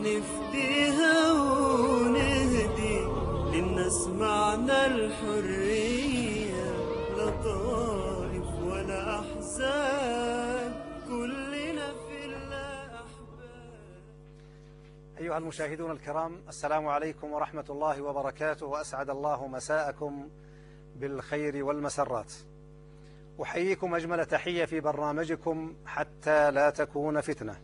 نفديها ونهدي للناس معنى الحرية، لا طائف ولا أحزاب، كلنا في الله أحباب. أيها المشاهدون الكرام، السلام عليكم ورحمة الله وبركاته، وأسعد الله مساءكم بالخير والمسرات. أحييكم أجمل تحية في برنامجكم حتى لا تكون فتنة.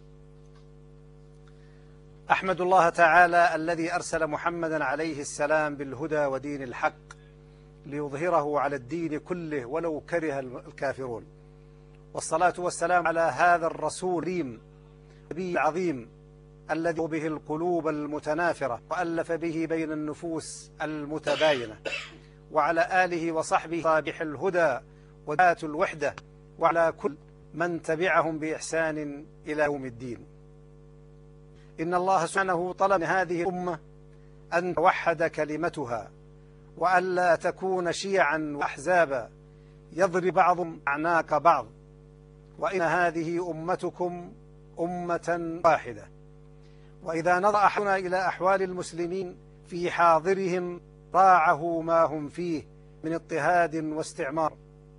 أحمد الله تعالى الذي أرسل محمدا عليه السلام بالهدى ودين الحق ليظهره على الدين كله ولو كره الكافرون، والصلاة والسلام على هذا الرسول النبي العظيم الذي به القلوب المتنافرة وألف به بين النفوس المتباينة، وعلى آله وصحبه صابح الهدى وذات الوحدة، وعلى كل من تبعهم بإحسان إلى يوم الدين. إن الله سبحانه طلب من هذه الأمة أن توحد كلمتها وألا تكون شيعا وأحزابا يضرب بعضهم أعناق بعض، وإن هذه أمتكم أمة واحدة. وإذا نظر أحدنا إلى أحوال المسلمين في حاضرهم راعه ما هم فيه من اضطهاد واستعمار،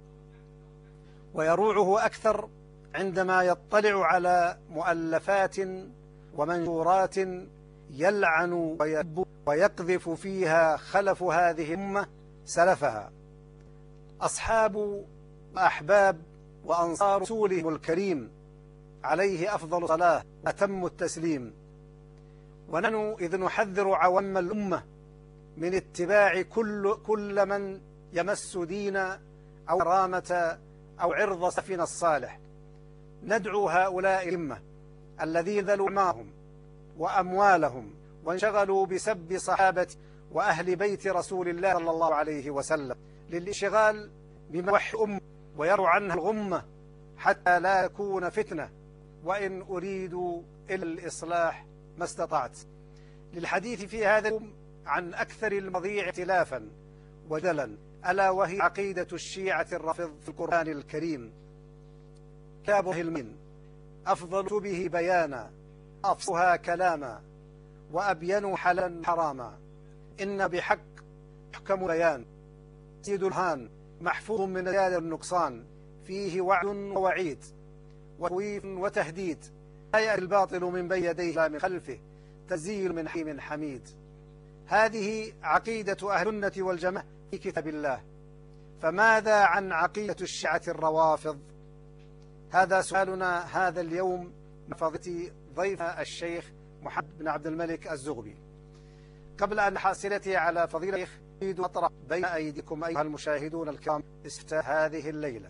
ويروعه أكثر عندما يطلع على مؤلفات ومنشورات يلعن ويسب ويقذف فيها خلف هذه الأمة سلفها، أصحاب وأحباب وأنصار رسولهم الكريم عليه أفضل الصلاة وأتم التسليم. ونحن إذ نحذر عوام الأمة من اتباع كل من يمس دين أو كرامة أو عرض سفينة الصالح، ندعو هؤلاء الأمة الذين ذلوا أعمارهم وأموالهم وانشغلوا بسب صحابة وأهل بيت رسول الله صلى الله عليه وسلم للانشغال بما يوحي الأمة ويروا عنها الغمة حتى لا تكون فتنة، وإن أريد إلا الإصلاح ما استطعت. للحديث في هذا اليوم عن أكثر المواضيع اختلافا وجدلا، ألا وهي عقيدة الشيعة الرافضة في القرآن الكريم. كتابه المين أفضل كتبه بيانا، أفصها كلاما، وأبين حلالا حراما، إن بحق يحكم بيان، سيد الهان محفوظ من زيادة النقصان، فيه وعد ووعيد وتخويف وتهديد، لا يأتي الباطل من بين يديه لا من خلفه، تنزيل من حكيم حميد. هذه عقيدة أهل السنة والجماعة في كتاب الله. فماذا عن عقيدة الشيعة الروافض؟ هذا سؤالنا هذا اليوم من فضيلة ضيفنا الشيخ محمد بن عبد الملك الزغبي. قبل أن حاصلتي على فضيلة الشيخ، أريد أن أطرح بين أيديكم أيها المشاهدون الكرام استفتاء هذه الليلة.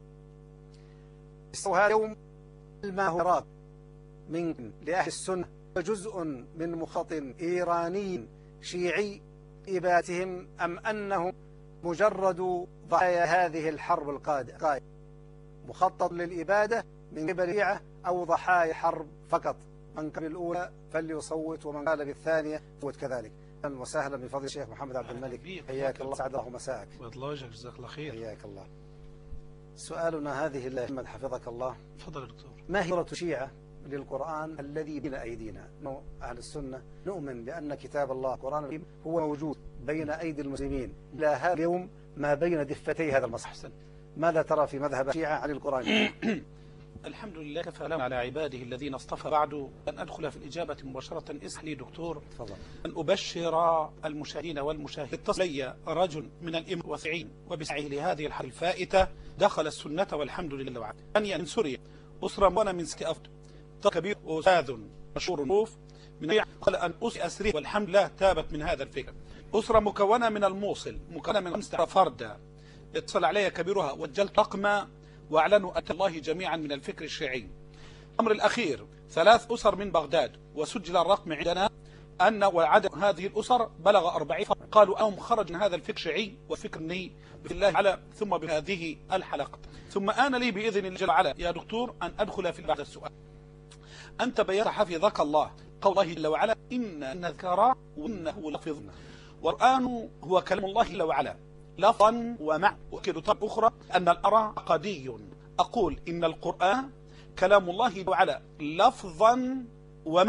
هذا اليوم ما هو راب من لأهل السنة جزء من مخطط إيراني شيعي إباتهم، أم أنهم مجرد ضحايا هذه الحرب القادمة، مخطط للإبادة من قبل الشيعة أو ضحايا حرب فقط؟ من قبل الأولى فليصوت، ومن قال بالثانية صوت كذلك. أهلا وسهلا بفضل الشيخ محمد عبد الملك، حياك الله، سعد الله مساءك. الله وجهك، جزاك الله خير. حياك الله. سؤالنا هذه الليلة محمد حفظك الله، تفضل يا دكتور. ما هي نظرة الشيعة للقرآن الذي بين أيدينا؟ نحن أهل السنة نؤمن بأن كتاب الله القرآن الكريم هو موجود بين أيدي المسلمين إلى هذا اليوم ما بين دفتي هذا المصحف. ماذا ترى في مذهب الشيعة عن القرآن؟ الحمد لله، كفى لهم على عباده الذين اصطفى. بعد أن أدخل في الإجابة مباشرة، اسمح لي دكتور تفضل أن أبشر المشاهدين والمشاهدين. اتصل لي رجل من الإمام الواسعين وبسعيه لهذه الحلقة الفائتة، دخل السنة والحمد لله وعلا. ثانيا من سوريا، أسرة مكونة من 6 أفراد، كبير أستاذ مشهور معروف من قال أن أسري والحمد لله تابت من هذا الفكر. أسرة مكونة من الموصل، مكونة من 5 فردا، اتصل علي كبيرها وجلت رقما واعلنوا أن الله جميعا من الفكر الشيعي. الأمر الأخير 3 أسر من بغداد، وسجل الرقم عندنا أن وعدد هذه الأسر بلغ 40 فرد، قالوا أنهم خرج من هذا الفكر الشيعي وفكرني بالله على ثم بهذه الحلقة. ثم آن لي بإذن الله جل وعلا يا دكتور أن أدخل في بعد السؤال. أنت بيّنت حفظك الله قول الله جل وعلا إن نذكر وإنه لفظ، والقرآن هو كلام الله جل وعلا لفظا ومعنى. وأكد طرق أخرى أن الأمر عقدي، أقول إن القرآن كلام الله جل وعلا لفظا ومعنى،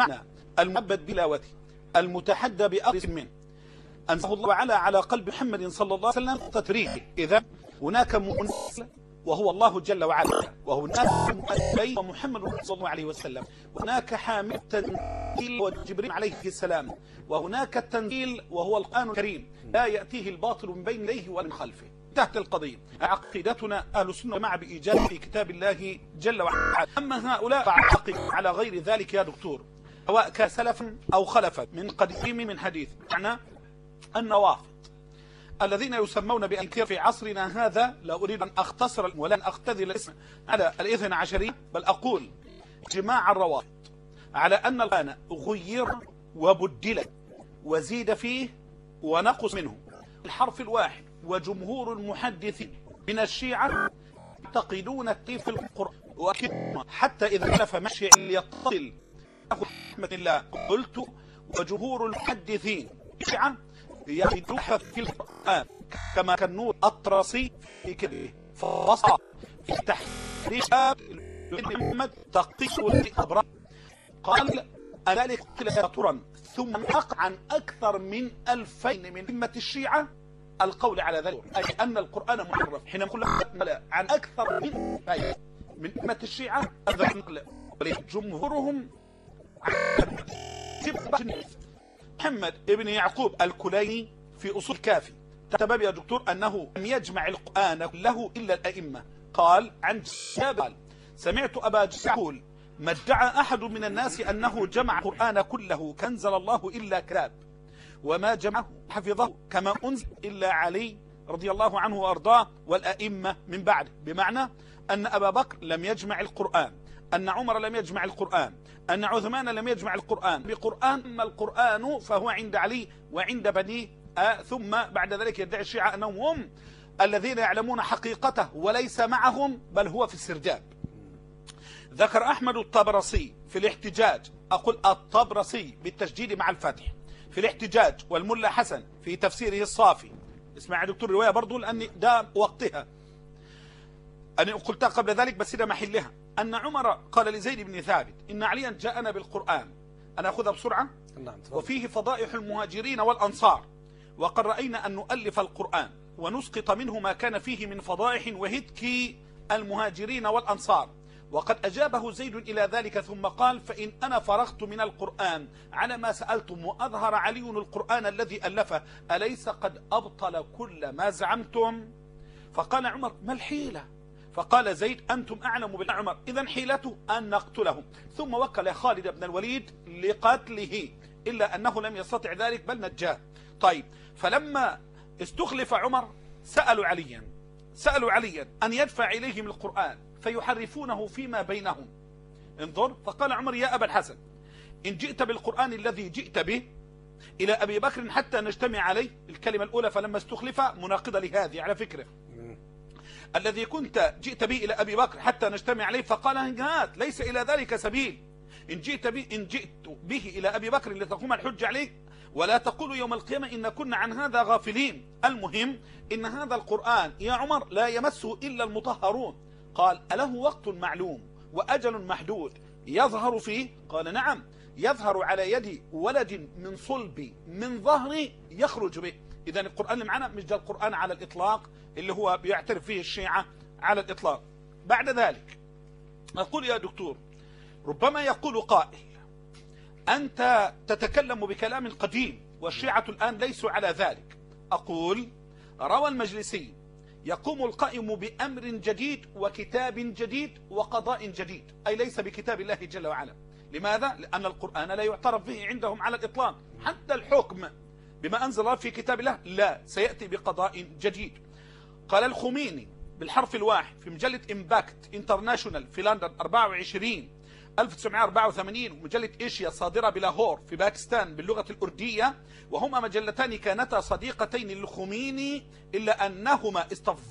المعبد بلاوته المتحدى بأرض منه أنزله الله على قلب محمد صلى الله عليه وسلم تتريحه. إذا هناك منزل وهو الله جل وعلا، وهناك منزل ومحمد صلى الله عليه وسلم، وهناك حامل التنزيل وجبريل عليه السلام، وهناك التنزيل وهو القرآن الكريم لا يأتيه الباطل من بين يديه ولا من خلفه. تحت القضية عقيدتنا أهل السنة مع بإيجاد في كتاب الله جل وعلا. أما هؤلاء فعقيد على غير ذلك يا دكتور، سواء كسلف أو خلف من قديم من حديث، معنى النوافض الذين يسمون بأنكار في عصرنا هذا. لا أريد أن أختصر ولن أختذل الاسم على الاثنى عشرية، بل أقول جماع الروافض على أن القرآن غير وبدل وزيد فيه ونقص منه الحرف الواحد. وجمهور المحدثين من الشيعة يعتقدون التيف القرآن، حتى إذا خلف مشي يتصل رحمة الله. قلت وجمهور المحدثين الشيعة يعتقدون في القرآن كما كان نور الطرسي في كتبه فصل في تحريف محمد تقيس الأبرار قال ذلك ترا ثم نقع عن أكثر من 2000 من أئمة الشيعة القول على ذلك، أي أن القرآن محرف. حينما نقول عن أكثر من أئمة الشيعة جمهورهم محمد ابن يعقوب الكليني في أصول الكافي تباب يا دكتور أنه لم يجمع القرآن كله إلا الأئمة. قال عن جابر سمعت أبا جعفر يقول ما ادعى أحد من الناس أنه جمع القرآن كله كنزل الله إلا كتاب، وما جمعه حفظه كما أنزل إلا علي رضي الله عنه وأرضاه والأئمة من بعده. بمعنى أن أبا بكر لم يجمع القرآن، أن عمر لم يجمع القرآن، أن عثمان لم يجمع القرآن بقرآن. أما القرآن فهو عند علي وعند بنيه. ثم بعد ذلك يدعي الشيعة أنهم هم الذين يعلمون حقيقته وليس معهم، بل هو في السرداب. ذكر أحمد الطبرسي في الاحتجاج، أقول الطبرسي بالتشديد مع الفتح، في الاحتجاج، والملا حسن في تفسيره الصافي. اسمع يا دكتور رواية برضو لأن ده وقتها، أنا قلتها قبل ذلك بس ده محلها. أن عمر قال لزيد بن ثابت إن عليا جاءنا بالقرآن، أنا أخذها بسرعة، وفيه فضائح المهاجرين والأنصار، وقد رأينا أن نؤلف القرآن ونسقط منه ما كان فيه من فضائح وهتك المهاجرين والأنصار. وقد أجابه زيد إلى ذلك ثم قال فإن أنا فرغت من القرآن على ما سألتم وأظهر علي القرآن الذي ألفه أليس قد أبطل كل ما زعمتم؟ فقال عمر ما الحيلة؟ فقال زيد أنتم أعلم بالله عمر، إذن حيلته أن نقتلهم. ثم وكل خالد بن الوليد لقتله، إلا أنه لم يستطع ذلك بل نجاه. طيب، فلما استخلف عمر سألوا عليا أن يدفع إليهم القرآن فيحرفونه فيما بينهم. انظر، فقال عمر يا أبا الحسن إن جئت بالقرآن الذي جئت به إلى أبي بكر حتى نجتمع عليه. الكلمة الأولى فلما استخلف مناقضة لهذه على فكرة، الذي كنت جئت به إلى أبي بكر حتى نجتمع عليه، فقال هات ليس إلى ذلك سبيل. إن جئت به إلى أبي بكر لتقوم الحج عليه ولا تقولوا يوم القيامة إن كنا عن هذا غافلين. المهم إن هذا القرآن يا عمر لا يمسه إلا المطهرون. قال أله وقت معلوم وأجل محدود يظهر فيه؟ قال نعم، يظهر على يد ولد من صلبي من ظهري يخرج به. إذن القرآن اللي معنا مش ده القرآن على الإطلاق اللي هو بيعترف فيه الشيعة على الإطلاق. بعد ذلك أقول يا دكتور ربما يقول قائل أنت تتكلم بكلام قديم والشيعة الآن ليسوا على ذلك. أقول روى المجلسي يقوم القائم بأمر جديد وكتاب جديد وقضاء جديد، أي ليس بكتاب الله جل وعلا. لماذا؟ لأن القرآن لا يعترف به عندهم على الإطلاق، حتى الحكم بما أنزل الله في كتاب الله لا، سيأتي بقضاء جديد. قال الخميني بالحرف الواحد في مجلة إمباكت انترناشونال في لندن 24 1984، ومجلة إيشيا صادرة بلاهور في باكستان باللغة الأردية، وهما مجلتان كانتا صديقتين للخميني إلا أنهما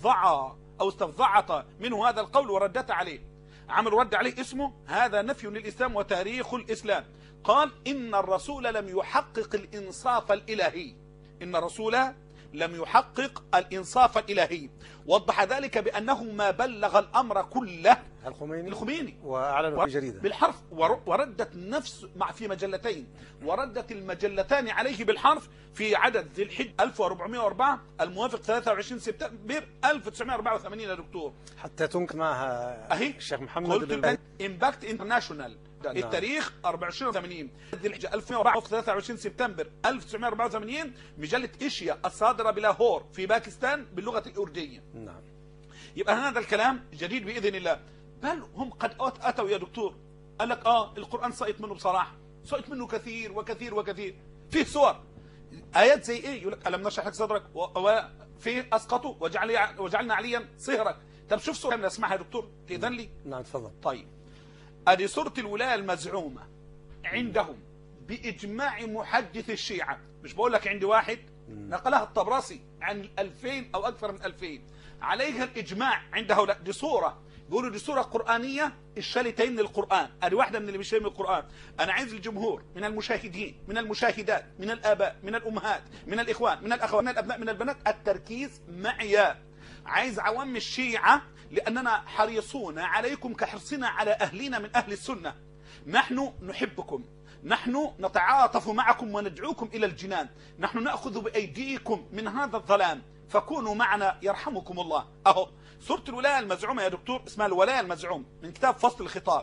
استفضعتا منه هذا القول وردتا عليه. عمل رد عليه اسمه هذا نفي للإسلام وتاريخ الإسلام. قال إن الرسول لم يحقق الإنصاف الإلهي، إن الرسول لم يحقق الإنصاف الإلهي. وضح ذلك بأنه ما بلغ الأمر كله الخميني وأعلنوا في جريدة بالحرف، وردت نفس في مجلتين، وردت المجلتان عليه بالحرف في عدد ذي الحجة 1404 الموافق 23 سبتمبر 1984 يا دكتور. حتى تنكر معها أهي الشيخ محمد قلت امباكت انترناشونال التاريخ 24/80 ذي الحجة 2004 23 سبتمبر 1984 مجلة إيشيا الصادرة بلاهور في باكستان باللغة الأردية. نعم. يبقى هذا الكلام جديد بإذن الله. بل هم قد أتوا يا دكتور قال لك القرآن سقط منه بصراحة، سقط منه كثير وكثير وكثير. فيه صور آيات زي إيه؟ يقول لك ألم نشرح لك صدرك وفيه أسقطوا وجعلنا عليا صهرك. طب شوف صورة نسمعها يا دكتور تأذن لي؟ نعم تفضل. طيب ادي صورة الولاية المزعومة عندهم بإجماع محدث الشيعة، مش بقول لك عندي واحد، نقلها الطبراسي عن 2000 أو أكثر من 2000 عليها الإجماع عند هؤلاء. دي صورة بيقولوا دي صورة قرآنية الشالتين للقرآن، ادي واحدة من اللي بيشتري من القرآن. أنا عايز الجمهور من المشاهدين من المشاهدات من الآباء من الأمهات من الإخوان من الأخوات من الأبناء من البنات التركيز معي. عايز عوام الشيعة لأننا حريصون عليكم كحرصنا على أهلنا من أهل السنة. نحن نحبكم، نحن نتعاطف معكم وندعوكم إلى الجنان، نحن نأخذ بأيديكم من هذا الظلام فكونوا معنا يرحمكم الله. أهو سورة الولاية المزعومة يا دكتور، اسمها الولاية المزعوم من كتاب فصل الخطاب.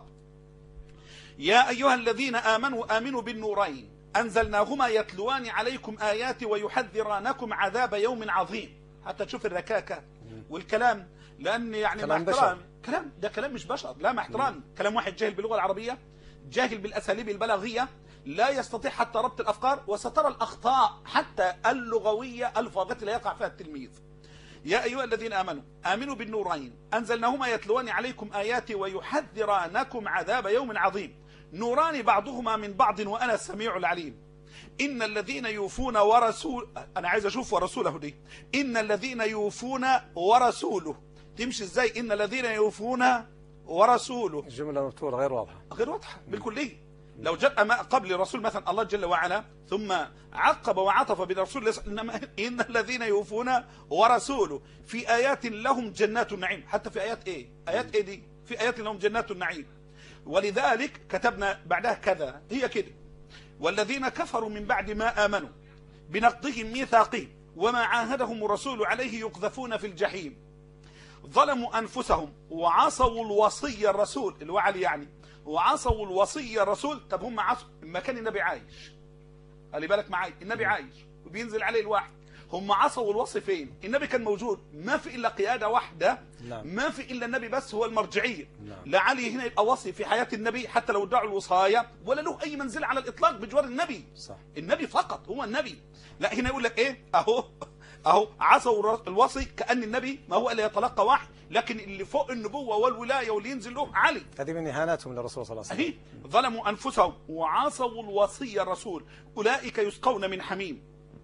يا أيها الذين آمنوا بالنورين أنزلناهما يتلوان عليكم آياتي ويحذرانكم عذاب يوم عظيم. حتى تشوف الركاكة والكلام، لأن يعني مع احترام كلام ده كلام مش بشر، لا مع احترام كلام واحد جاهل باللغة العربية، جاهل بالأساليب البلاغية، لا يستطيع حتى ربط الأفكار، وسترى الأخطاء حتى اللغوية الفاظة لا يقع فيها التلميذ. يا أيها الذين آمنوا بالنورين أنزلناهما يتلوان عليكم آياتي ويحذرانكم عذاب يوم عظيم. نوران بعضهما من بعض وأنا السميع العليم. إن الذين يوفون ورسول، أنا عايز أشوف ورسوله دي، إن الذين يوفون ورسوله تمشي إزاي؟ إن الذين يوفون ورسوله الجملة مفتوحة غير واضحة، غير واضحة بالكلية. لو جاء ما قبل الرسول مثلا الله جل وعلا ثم عقب وعطف بالرسول، إنما إن الذين يوفون ورسوله في آيات لهم جنات النعيم. حتى في آيات إيه؟ آيات إيه دي؟ في آيات لهم جنات النعيم. ولذلك كتبنا بعدها كذا، هي كده: والذين كفروا من بعد ما آمنوا بنقضهم ميثاقهم وما عاهدهم الرسول عليه يقذفون في الجحيم ظلموا أنفسهم وعصوا الوصي الرسول الوعلي يعني، وعصوا الوصي الرسول. طب هم عصوا ما كان النبي عايش، خلي بالك معايا، النبي عايش وبينزل عليه الوحي. هم عصوا الوصي فين؟ النبي كان موجود، ما في إلا قيادة واحدة، ما في إلا النبي بس هو المرجعية. لا علي هنا يبقى وصي في حياة النبي حتى لو ادعوا الوصاية، ولا له أي منزلة على الإطلاق بجوار النبي. صح. النبي فقط هو النبي. لا هنا يقول لك إيه؟ أهو عصوا الوصي، كأن النبي ما هو إلا يتلقى وحي، لكن اللي فوق النبوة والولاية واللي ينزل له علي. هذه من إهاناتهم للرسول صلى الله عليه وسلم. ظلموا أنفسهم وعصوا الوصي الرسول أولئك يسقون من حميم.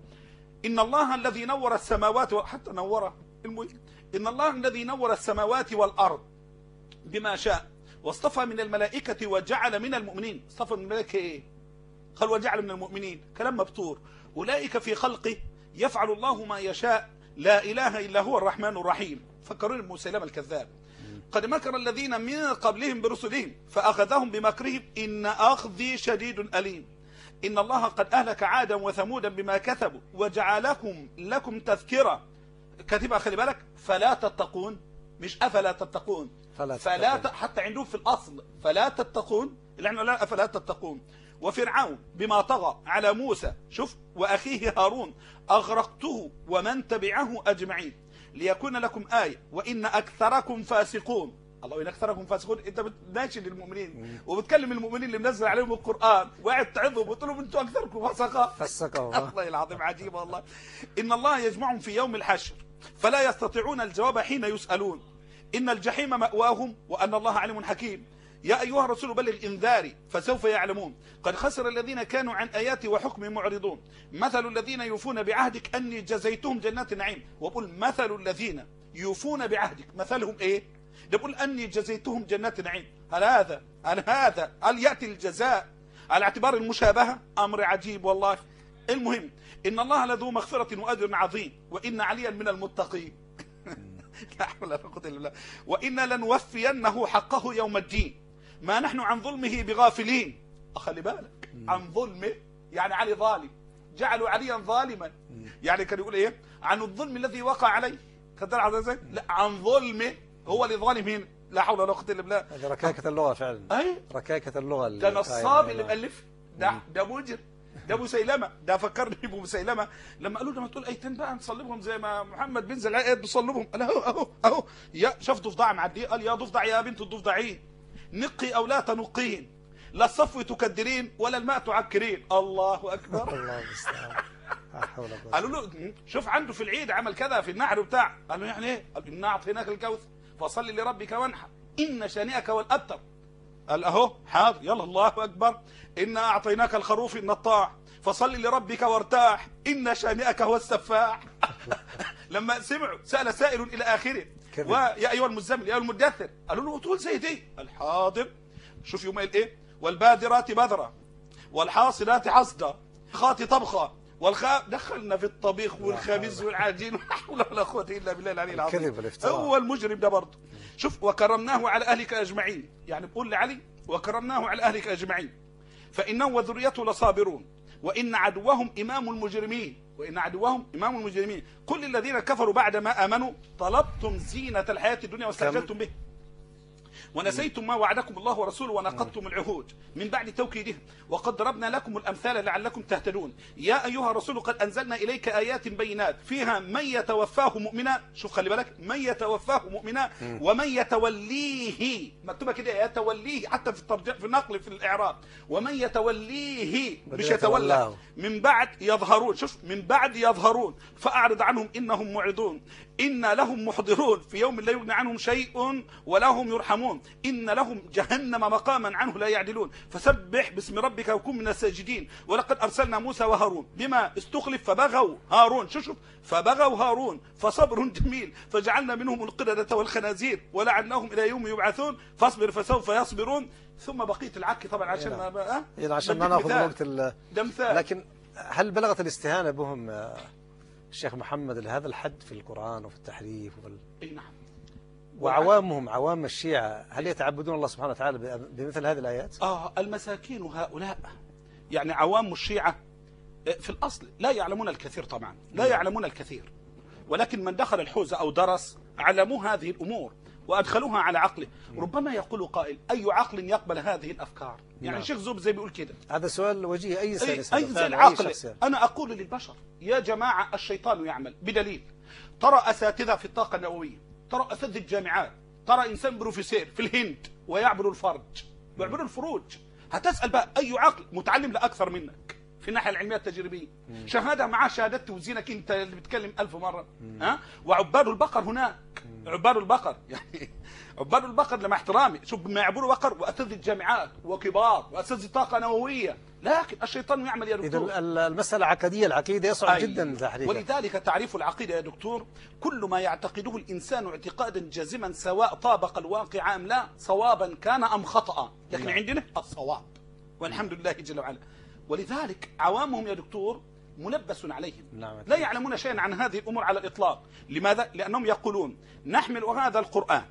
إن الله الذي نور السماوات حتى نور إن الله الذي نور السماوات والأرض بما شاء واصطفى من الملائكة وجعل من المؤمنين. اصطفى من الملائكة إيه؟ قال وجعل من المؤمنين، كلام مبتور. أولئك في خلقه يفعل الله ما يشاء لا إله إلا هو الرحمن الرحيم. فكرون مسيلمة الكذاب. قد مكر الذين من قبلهم برسلهم فأخذهم بمكرهم إن أخذي شديد أليم. إن الله قد أهلك عادا وثمودا بما كذبوا وجعلكم لكم تذكرة. كاتبها خلي بالك، فلا تتقون، مش أفلا تتقون، حتى عندهم في الأصل فلا تتقون، اللي احنا لا أفلا تتقون. وفرعون بما طغى على موسى، شوف، وأخيه هارون أغرقته ومن تبعه أجمعين ليكون لكم آية وإن أكثركم فاسقون. الله، إن أكثركم فاسقون، أنت بتناشد المؤمنين وبتكلم المؤمنين اللي منزل عليهم القرآن وقاعد تعظهم وتقول لهم أنتم أكثركم فسقا. الله العظيم عجيب والله. إن الله يجمعهم في يوم الحشر فلا يستطيعون الجواب حين يسألون. إن الجحيم مأواهم وأن الله عليم حكيم. يا أيها الرسول بلغ إنذاري فسوف يعلمون. قد خسر الذين كانوا عن آياتي وحكمي معرضون. مثل الذين يوفون بعهدك أني جزيتهم جنات النعيم. وقل مثل الذين يوفون بعهدك، مثلهم إيه؟ يقول أني جزيتهم جنات النعيم. هل يأتي الجزاء على اعتبار المشابهة؟ أمر عجيب والله. المهم إن الله لذو مغفرة وأجر عظيم وإن عليا من المتقين. لا حول ولا قوة إلا بالله. وإنا لنوفينه حقه يوم الدين ما نحن عن ظلمه بغافلين. أخلي بالك عن ظلمه، يعني علي ظالم، جعلوا عليا ظالما، يعني كان يقول إيه عن الظلم الذي وقع عليه. خدت ازاي؟ لا، عن ظلمه، هو اللي ظالم هنا. لا حول ولا قوة إلا بالله. هذه ركاكة اللغة فعلا. أي ركاكة اللغة. ده نصاب اللي مؤلف، ده مجرم، ده ابو سيلمه. ده فكرني بابو سيلمه لما قالوا له ما تقول ايتين بقى نصلبهم زي ما محمد بينزل ايات بيصلبهم. قال اهو يا شاف ضفدع معديه، قال يا ضفدع يا بنت الضفدعين نقي او لا تنقين، لا الصفو تكدرين ولا الماء تعكرين. الله اكبر. الله المستعان. قالوا له شوف عنده في العيد عمل كذا في النحر وبتاع. قالوا يعني ايه؟ قال انا اعطيناك الكوثر فصل لربك وانحر ان شانئك والابتر. قال اهو حاضر يلا الله اكبر. انا اعطيناك الخروف النطاع فصل لربك وارتاح ان شانئك هو السفاح. لما سمعوا سال سائل الى اخره ويا ايها المزمل يا ايها المدثر، قالوا له تقول زي دي. قال حاضر. شوف يوم قال ايه؟ والبادرات بدرا والحاصلات حصدا خاطي طبخه دخلنا في الطبيخ والخبز والعجين. ولا حول ولا قوه الا بالله العلي العظيم. هو المجرم ده برضه. شوف وكرمناه على اهلك اجمعين، يعني بقول لعلي وكرمناه على اهلك اجمعين فانه وذريته لصابرون وان عدوهم امام المجرمين وان عدوهم امام المجرمين. كل الذين كفروا بعد ما امنوا طلبتم زينه الحياه الدنيا واستعجلتم به ونسيتم ما وعدكم الله ورسوله ونقضتم العهود من بعد توكيدهم وقد ضربنا لكم الامثال لعلكم تهتدون. يا ايها الرسول قد انزلنا اليك ايات بينات فيها من يتوفاه مؤمنا. شوف خلي بالك، من يتوفاه مؤمنا ومن يتوليه، مكتوبه كده يتوليه حتى في النقل في الاعراب، ومن يتوليه مش يتولى من بعد يظهرون. شوف من بعد يظهرون فاعرض عنهم انهم معرضون إن لهم محضرون في يوم لا يغني عنهم شيء ولا هم يرحمون إن لهم جهنم مقاما عنه لا يعدلون فسبح باسم ربك وكن من الساجدين. ولقد أرسلنا موسى وهارون بما استخلف فبغوا هارون. شوف فبغوا هارون فصبر جميل فجعلنا منهم القردة والخنازير ولعناهم إلى يوم يبعثون فاصبر فسوف يصبرون. ثم بقية العك طبعا عشان عشان ما ناخذ وقت ده مثال. لكن هل بلغت الاستهانة بهم الشيخ محمد لهذا الحد في القرآن وفي التحريف اي نعم. وعوامهم عوام الشيعة هل يتعبدون الله سبحانه وتعالى بمثل هذه الآيات؟ المساكين هؤلاء يعني عوام الشيعة في الأصل لا يعلمون الكثير طبعا، لا يعلمون الكثير، ولكن من دخل الحوزة أو درس علموا هذه الأمور وأدخلوها على عقله. ربما يقول قائل أي عقل يقبل هذه الأفكار؟ يعني الشيخ زوب زي بيقول كده. هذا سؤال وجيه أي إنسان أي زي العقل. أنا أقول للبشر يا جماعة الشيطان يعمل بدليل. ترى أساتذة في الطاقة النووية، ترى أساتذة الجامعات، ترى إنسان بروفيسور في الهند ويعبر الفرج ويعبر الفروج. هتسأل بقى أي عقل متعلم لأكثر منك في الناحية العلمية التجريبية، شهادة معاه شهادات توزينك أنت اللي بتكلم 1000 مرة. وعباد البقر هناك، عباد البقر يعني عباد البقر لما احترامي شوف ما يعبروا بقر وأساتذة الجامعات وكبار وأساتذة الطاقة نووية، لكن الشيطان يعمل يا دكتور. إذا المسألة عقدية، العقيدة يصعب جدا تحريفها. ولذلك تعريف العقيدة يا دكتور كل ما يعتقده الإنسان اعتقادا جازما سواء طابق الواقع أم لا، صوابا كان أم خطأ، لكن عندنا الصواب والحمد لله جل وعلا. ولذلك عوامهم يا دكتور ملبس عليهم، لا يعلمون شيئا عن هذه الأمور على الإطلاق. لماذا؟ لأنهم يقولون نحمل هذا القرآن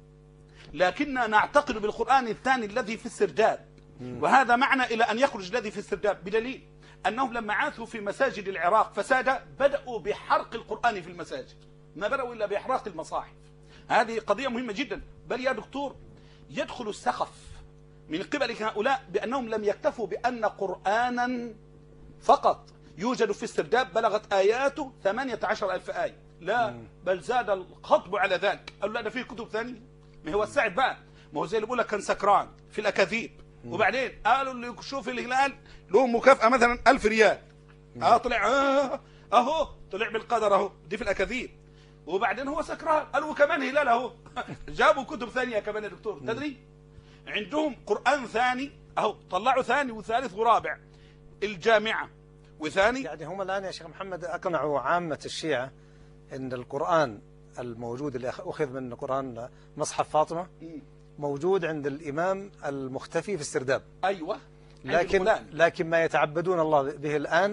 لكننا نعتقد بالقرآن الثاني الذي في السرداب، وهذا معنى إلى أن يخرج الذي في السرداب، بدليل أنهم لما عاثوا في مساجد العراق فساد بدأوا بحرق القرآن في المساجد، ما بدأوا إلا بإحراق المصاحف. هذه قضية مهمة جدا. بل يا دكتور يدخل السخف من قبل هؤلاء بأنهم لم يكتفوا بأن قرآنا فقط يوجد في السرداب بلغت آياته 18,000 آية، لا بل زاد الخطب على ذلك. قالوا لا ده فيه كتب ثانية. ما هو السعد بقى، ما هو زي اللي بيقول لك كان سكران في الأكاذيب، وبعدين قالوا اللي يشوف الهلال له مكافأة مثلا 1000 ريال. طلع اهو طلع بالقدر اهو، دي في الأكاذيب. وبعدين هو سكران قالوا كمان هلال اهو. جابوا كتب ثانية كمان يا دكتور، تدري عندهم قرآن ثاني اهو، طلعوا ثاني وثالث ورابع الجامعة وثاني. يعني هم الآن يا شيخ محمد أقنعوا عامة الشيعة أن القرآن الموجود اللي أخذ من قرآن مصحف فاطمة موجود عند الإمام المختفي في السرداب. أيوة. لكن ما يتعبدون الله به الآن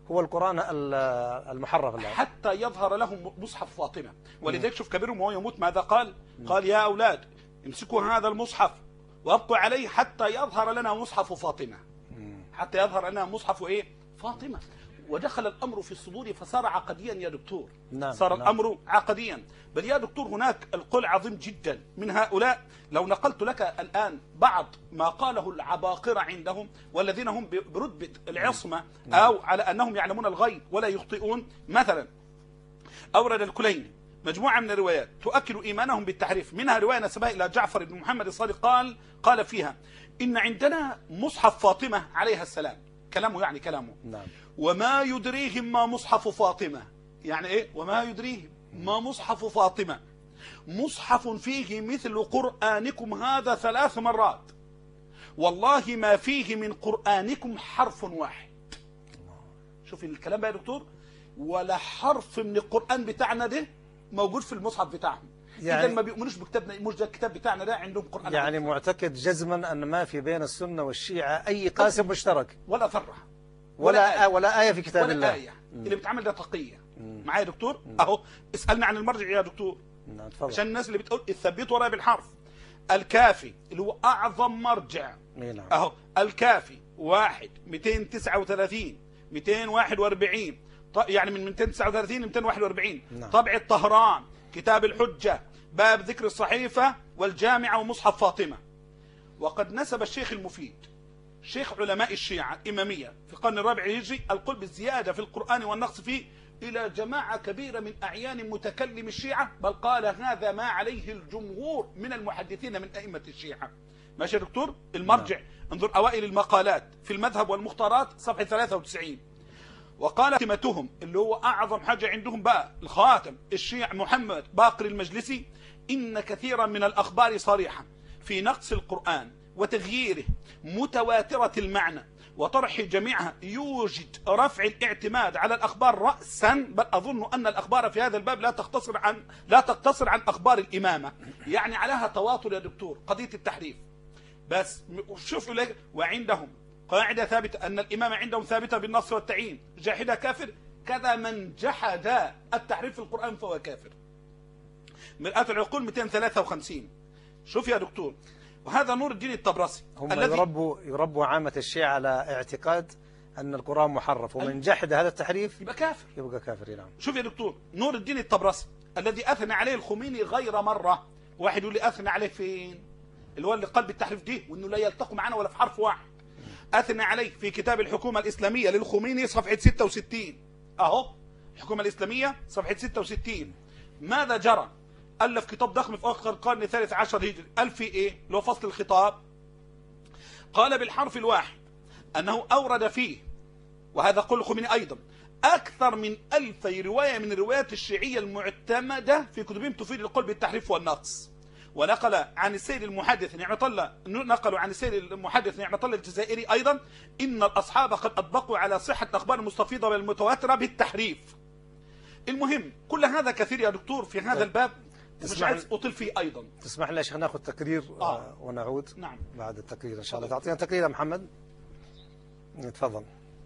هو القرآن المحرف الآن. حتى يظهر لهم مصحف فاطمة. ولذلك شوف كبيرهم وهو يموت ماذا قال؟ قال يا أولاد امسكوا هذا المصحف وابقوا عليه حتى يظهر لنا مصحف فاطمة. حتى يظهر لنا مصحف إيه؟ فاطمة. ودخل الأمر في الصدور فصار عقديا يا دكتور. صار الأمر عقديا. بل يا دكتور هناك القول عظيم جدا من هؤلاء. لو نقلت لك الآن بعض ما قاله العباقرة عندهم والذين هم برتبة العصمة أو على أنهم يعلمون الغيب ولا يخطئون. مثلا أورد الكليني مجموعة من الروايات تؤكد إيمانهم بالتحريف، منها رواية نسبها إلى جعفر بن محمد الصادق قال فيها إن عندنا مصحف فاطمة عليها السلام. كلامه يعني كلامه. وما يدريهم ما مصحف فاطمة. يعني إيه وما يدريهم ما مصحف فاطمة؟ مصحف فيه مثل قرآنكم هذا 3 مرات، والله ما فيه من قرآنكم حرف واحد. شوف الكلام بقى يا دكتور، ولا حرف من القرآن بتاعنا ده موجود في المصحف بتاعهم. يعني إذا ما بيؤمنوش بكتابنا، مش ده الكتاب بتاعنا ده عندهم قرآن. يعني معتقد جزما أن ما في بين السنة والشيعة أي قاسم مشترك ولا ذرة ولا آية في كتاب ولا الله. آية. اللي بتعمل ده تقية. معايا يا دكتور؟ أهو اسألنا عن المرجع يا دكتور. عشان الناس اللي بتقول الثبت ورايا بالحرف. الكافي اللي هو أعظم مرجع. أهو الكافي 1 239 241 يعني من 239 ل 241. طبع طهران، كتاب الحجة، باب ذكر الصحيفة والجامعة ومصحف فاطمة. وقد نسب الشيخ المفيد شيخ علماء الشيعة الإمامية في القرن الرابع الهجري القول بالزيادة في القرآن والنقص فيه إلى جماعة كبيرة من أعيان متكلم الشيعة، بل قال هذا ما عليه الجمهور من المحدثين من أئمة الشيعة. ماشي يا دكتور؟ المرجع انظر أوائل المقالات في المذهب والمختارات صفحة 93. وقال خاتمتهم اللي هو أعظم حاجة عندهم بقى الخاتم الشيع محمد باقر المجلسي: إن كثيرا من الأخبار صريحة في نقص القرآن وتغييره متواترة المعنى وطرح جميعها يوجد رفع الاعتماد على الأخبار رأسا، بل أظن أن الأخبار في هذا الباب لا تقتصر عن أخبار الإمامة، يعني عليها تواتر يا دكتور قضية التحريف. بس شوفوا لك وعندهم قاعدة ثابتة أن الإمامة عندهم ثابتة بالنص والتعيين، جاحدها كافر، كذا من جحد التحريف في القرآن فهو كافر. مرآة العقول 253. شوف يا دكتور، وهذا نور الدين الطبرسي هم يربوا عامة الشيعة على اعتقاد أن القرآن محرف، ومن جحد هذا التحريف يبقى كافر. نعم. شوف يا دكتور، نور الدين الطبرسي الذي أثنى عليه الخميني غير مرة. واحد يقول لي أثنى عليه فين؟ اللي هو اللي قال بالتحريف دي وإنه لا يلتقوا معنا ولا في حرف واحد. أثنى عليه في كتاب الحكومة الإسلامية للخميني صفحة 66. أهو الحكومة الإسلامية صفحة 66. ماذا جرى؟ ألف كتاب ضخم في آخر القرن الثالث عشر هجري. قال في إيه؟ اللي هو فصل الخطاب. قال بالحرف الواحد أنه أورد فيه، وهذا قول الخميني أيضا، أكثر من 2000 رواية من الروايات الشيعية المعتمدة في كتبهم تفيد القول بالتحريف والنقص. ونقل عن السيد المحدث نعمة الله الجزائري أيضا إن الأصحاب قد أطبقوا على صحة الأخبار المستفيضة والمتواترة بالتحريف. المهم كل هذا كثير يا دكتور في هذا الباب، مش عايز أطل فيه أيضا. تسمح لي يا شيخ ناخذ تقرير ونعود. نعم. بعد التقرير إن شاء الله تعطينا تقرير يا محمد. تفضل.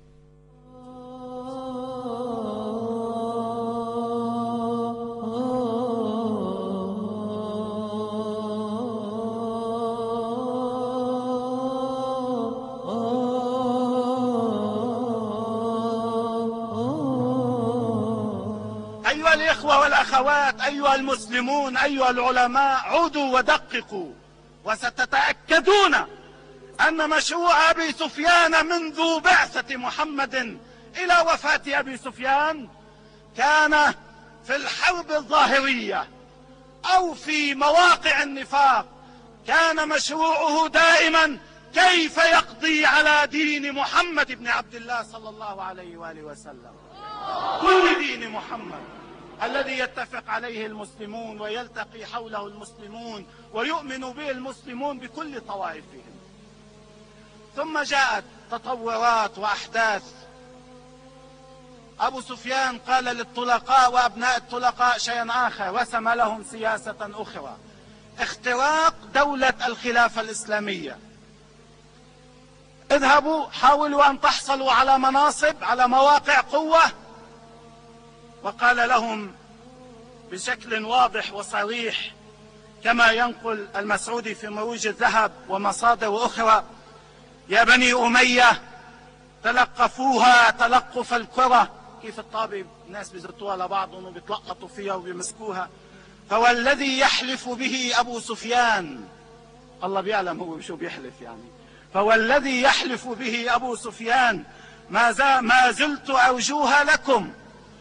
أيها الإخوة والأخوات، أيها المسلمون، أيها العلماء، عودوا ودققوا وستتأكدون أن مشروع أبي سفيان منذ بعثة محمد إلى وفاة أبي سفيان كان في الحرب الظاهرية أو في مواقع النفاق، كان مشروعه دائما كيف يقضي على دين محمد بن عبد الله صلى الله عليه وآله وسلم، كل دين محمد الذي يتفق عليه المسلمون ويلتقي حوله المسلمون ويؤمن به المسلمون بكل طوائفهم. ثم جاءت تطورات وأحداث. أبو سفيان قال للطلقاء وأبناء الطلقاء شيئا آخر، رسم لهم سياسة أخرى: اختراق دولة الخلافة الإسلامية، اذهبوا حاولوا أن تحصلوا على مناصب، على مواقع قوة. وقال لهم بشكل واضح وصريح كما ينقل المسعودي في مروج الذهب ومصادر أخرى: يا بني أمية تلقفوها تلقف الكرة. كيف الطابة الناس بيزتوها لبعضهم وبيتلقطوا فيها وبيمسكوها. فوالذي يحلف به أبو سفيان، الله بيعلم هو شو بيحلف يعني، فوالذي يحلف به أبو سفيان ما زلت أرجوها لكم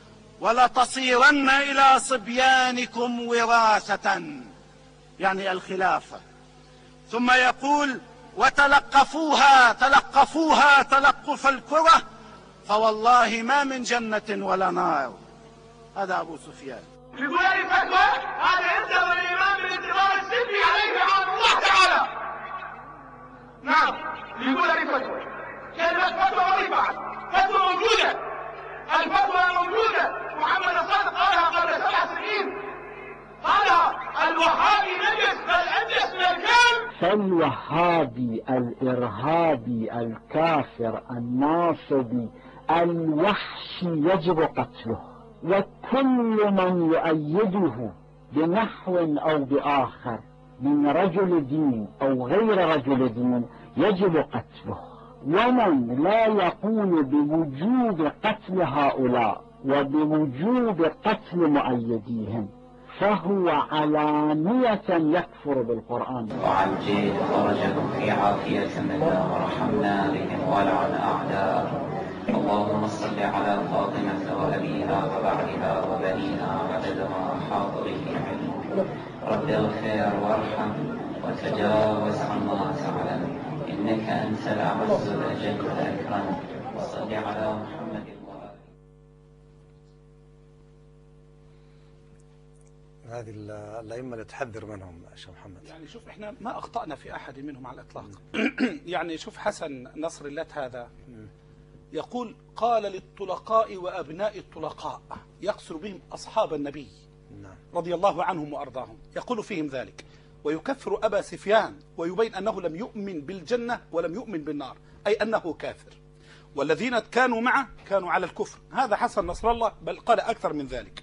ولتصيرن إلى صبيانكم وراثة، يعني الخلافة. ثم يقول: وتلقفوها تلقفوها تلقف الكرة فوالله ما من جنة ولا نار. هذا أبو سفيان. في هذه الفتوى هذا يلزم الإمام بالانتظار السلبي عليه رحمه الله تعالى. نعم، يقول هذه فتوى كلمة فتوى ورفعت، فتوى موجودة، الفتوى موجودة. محمد الصادق قالها قبل 7 سنين، قالها: الوهابي نجس بل أنجس من الكلب. فالوهابي الإرهابي الكافر الناصبي الوحشي يجب قتله، وكل من يؤيده بنحو أو بآخر من رجل دين أو غير رجل دين يجب قتله. ومن لا يقول بوجوب قتل هؤلاء وبوجوب قتل مؤيديهم فهو علانية يكفر بالقرآن. وعجل فرجهم في عافية منا ورحمنا بهم ولعن أعداءهم. اللهم صل على فاطمة وأبيها وبعدها وبنيها عدد ما أحاط به علمك. رب اغفر وارحم وتجاوز عما تعلم، إنك أنت الأعز الأجل الأكرم. وصل على محمد وآله. هذه الأئمة اللي تحذر منهم يا شيخ محمد. يعني شوف احنا ما أخطأنا في أحد منهم على الإطلاق. يعني شوف حسن نصر الله هذا يقول: قال للطلقاء وأبناء الطلقاء، يقصر بهم أصحاب النبي رضي الله عنهم وأرضاهم، يقول فيهم ذلك ويكفر أبا سفيان ويبين أنه لم يؤمن بالجنة ولم يؤمن بالنار، أي أنه كافر، والذين كانوا معه كانوا على الكفر. هذا حسن نصر الله، بل قال أكثر من ذلك.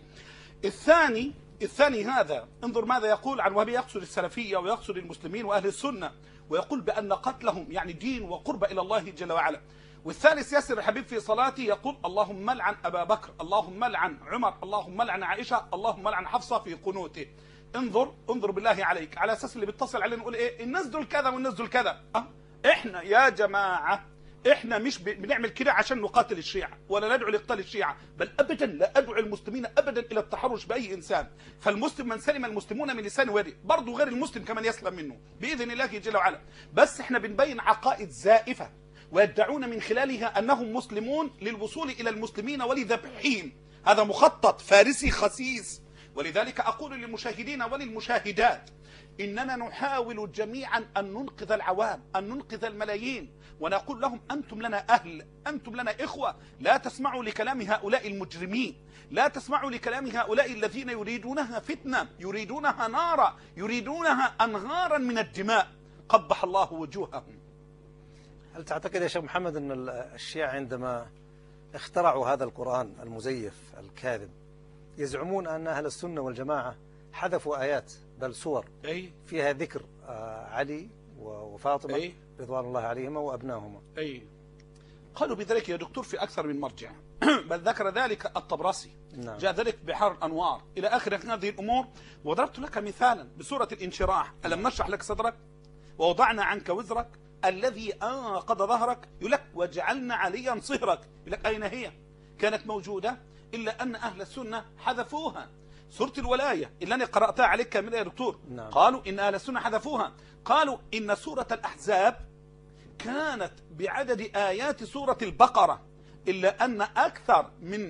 الثاني هذا انظر ماذا يقول عن وهابي، يقصد السلفية ويقصد المسلمين وأهل السنة، ويقول بأن قتلهم يعني دين وقرب إلى الله جل وعلا. والثالث ياسر الحبيب في صلاته يقول: اللهم لعن أبا بكر، اللهم لعن عمر، اللهم لعن عائشة، اللهم لعن حفصة في قنوته. انظر بالله عليك، على أساس اللي بيتصل علينا نقول إيه؟ الناس دول كذا والناس دول كذا. إحنا يا جماعة إحنا مش بنعمل كده عشان نقاتل الشيعة ولا ندعو لقتال الشيعة، بل أبدا لا أدعو المسلمين أبدا إلى التحرش بأي إنسان. فالمسلم من سلم المسلمون من لسان ويده، برضه غير المسلم كمان يسلم منه بإذن الله جل وعلا. بس إحنا بنبين عقائد زائفة ويدعون من خلالها أنهم مسلمون للوصول إلى المسلمين ولذبحهم. هذا مخطط فارسي خسيس. ولذلك أقول للمشاهدين وللمشاهدات: إننا نحاول جميعا أن ننقذ العوام، أن ننقذ الملايين، ونقول لهم: أنتم لنا أهل، أنتم لنا إخوة، لا تسمعوا لكلام هؤلاء المجرمين، لا تسمعوا لكلام هؤلاء الذين يريدونها فتنة، يريدونها نارا، يريدونها أنهارا من الدماء، قبح الله وجوههم. هل تعتقد يا شيخ محمد أن الشيعة عندما اخترعوا هذا القرآن المزيف الكاذب يزعمون أن أهل السنة والجماعة حذفوا آيات بل سور فيها ذكر علي وفاطمة رضوان الله عليهما وأبناهما؟ قالوا بذلك يا دكتور في أكثر من مرجع، بل ذكر ذلك الطبرسي. نعم. جاء ذلك بحار الأنوار إلى آخر هذه الأمور. وضربت لك مثالا بسورة الانشراح: ألم نشرح لك صدرك ووضعنا عنك وزرك الذي أنقض ظهرك. يقول لك: وجعلنا عليا صهرك. يقول لك: أين هي؟ كانت موجودة، إلا أن أهل السنة حذفوها. سورة الولاية اللي أنا قرأتها عليك كاملة يا دكتور. نعم. قالوا إن أهل السنة حذفوها. قالوا إن سورة الأحزاب كانت بعدد آيات سورة البقرة، إلا أن أكثر من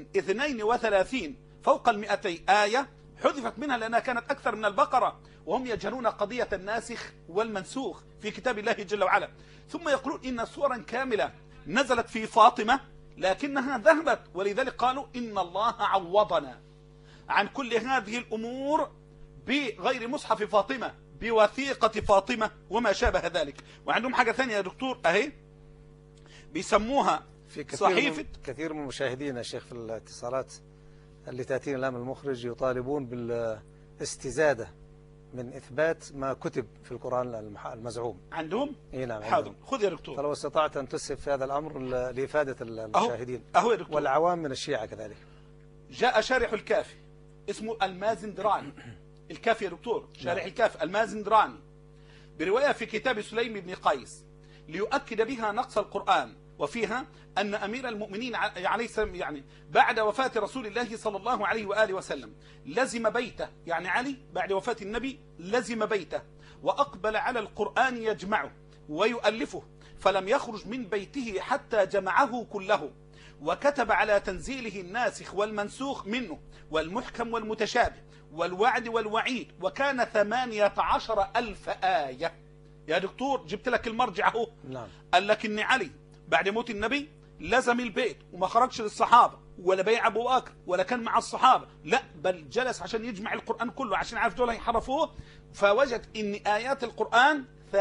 32 فوق 200 آية حذفت منها لأنها كانت أكثر من البقرة، وهم يجهلون قضية الناسخ والمنسوخ في كتاب الله جل وعلا. ثم يقولون إن سورا كاملة نزلت في فاطمة لكنها ذهبت، ولذلك قالوا إن الله عوضنا عن كل هذه الأمور بغير مصحف فاطمة، بوثيقة فاطمة وما شابه ذلك. وعندهم حاجة ثانية يا دكتور أهي، بيسموها في صحيفة. كثير من مشاهدينا يا شيخ في الاتصالات اللي تأتينا الآن من المخرج يطالبون بالاستزادة من إثبات ما كتب في القرآن المزعوم عندهم. اي نعم. حاضر، خذ يا دكتور. فلو استطعت أن تسهب في هذا الأمر لإفادة المشاهدين أهو يا دكتور. والعوام من الشيعة كذلك. جاء شارح الكافي اسمه المازندراني. الكافي يا دكتور، شارح الكافي المازندراني برواية في كتاب سليم بن قيس ليؤكد بها نقص القرآن، وفيها أن أمير المؤمنين عليه السلام يعني بعد وفاة رسول الله صلى الله عليه وآله وسلم لزم بيته، يعني علي بعد وفاة النبي لزم بيته وأقبل على القرآن يجمعه ويؤلفه، فلم يخرج من بيته حتى جمعه كله، وكتب على تنزيله الناسخ والمنسوخ منه والمحكم والمتشابه والوعد والوعيد، وكان 18,000 آية. يا دكتور جبت لك المرجع اهو. نعم. قال لك ان علي بعد موت النبي لزم البيت وما خرجش للصحابة ولا بيع أبو بكر ولا كان مع الصحابة، لا بل جلس عشان يجمع القرآن كله عشان عارف دول هيحرفوه، فوجد ان آيات القرآن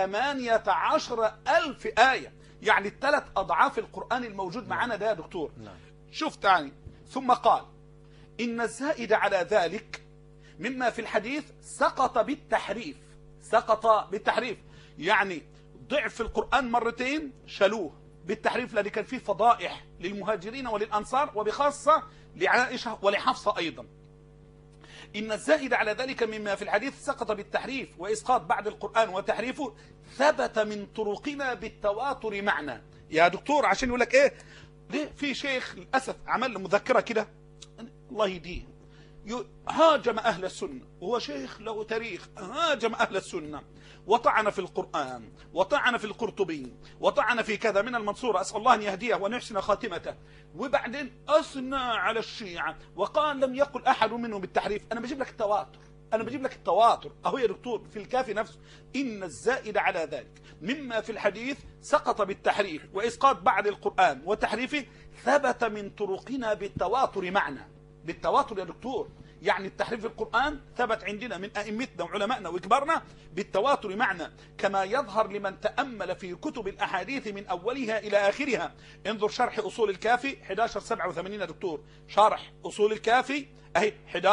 18,000 آية، يعني 3 أضعاف القرآن الموجود معنا ده يا دكتور. نعم. شوف تاني. ثم قال إن الزائد على ذلك مما في الحديث سقط بالتحريف. سقط بالتحريف يعني ضعف القرآن مرتين شالوه بالتحريف، لأن كان فيه فضائح للمهاجرين وللأنصار وبخاصة لعائشة ولحفصة أيضا. إن الزائد على ذلك مما في الحديث سقط بالتحريف وإسقاط بعد القرآن وتحريفه ثبت من طرقنا بالتواتر معنا. يا دكتور عشان يقول لك إيه، ليه في شيخ للأسف عمل مذكرة كده الله يهديه هاجم أهل السنة، وهو شيخ له تاريخ، هاجم أهل السنة وطعن في القرآن وطعن في القرطبي وطعن في كذا من المنصور، أسأل الله أن يهديه وأن يحسن خاتمته، وبعدين أثنى على الشيعة وقال لم يقل أحد منهم بالتحريف. أنا بجيب لك التواتر، أنا بجيب لك التواتر أهو يا دكتور في الكافي نفسه. إن الزائد على ذلك مما في الحديث سقط بالتحريف وإسقاط بعد القرآن وتحريفه ثبت من طرقنا بالتواتر معنا. بالتواتر يا دكتور، يعني التحريف في القرآن ثبت عندنا من أئمتنا وعلمائنا وكبارنا بالتواتر معنا، كما يظهر لمن تأمل في كتب الأحاديث من أولها إلى آخرها. انظر شرح أصول الكافي 1187 يا دكتور، شرح أصول الكافي أهي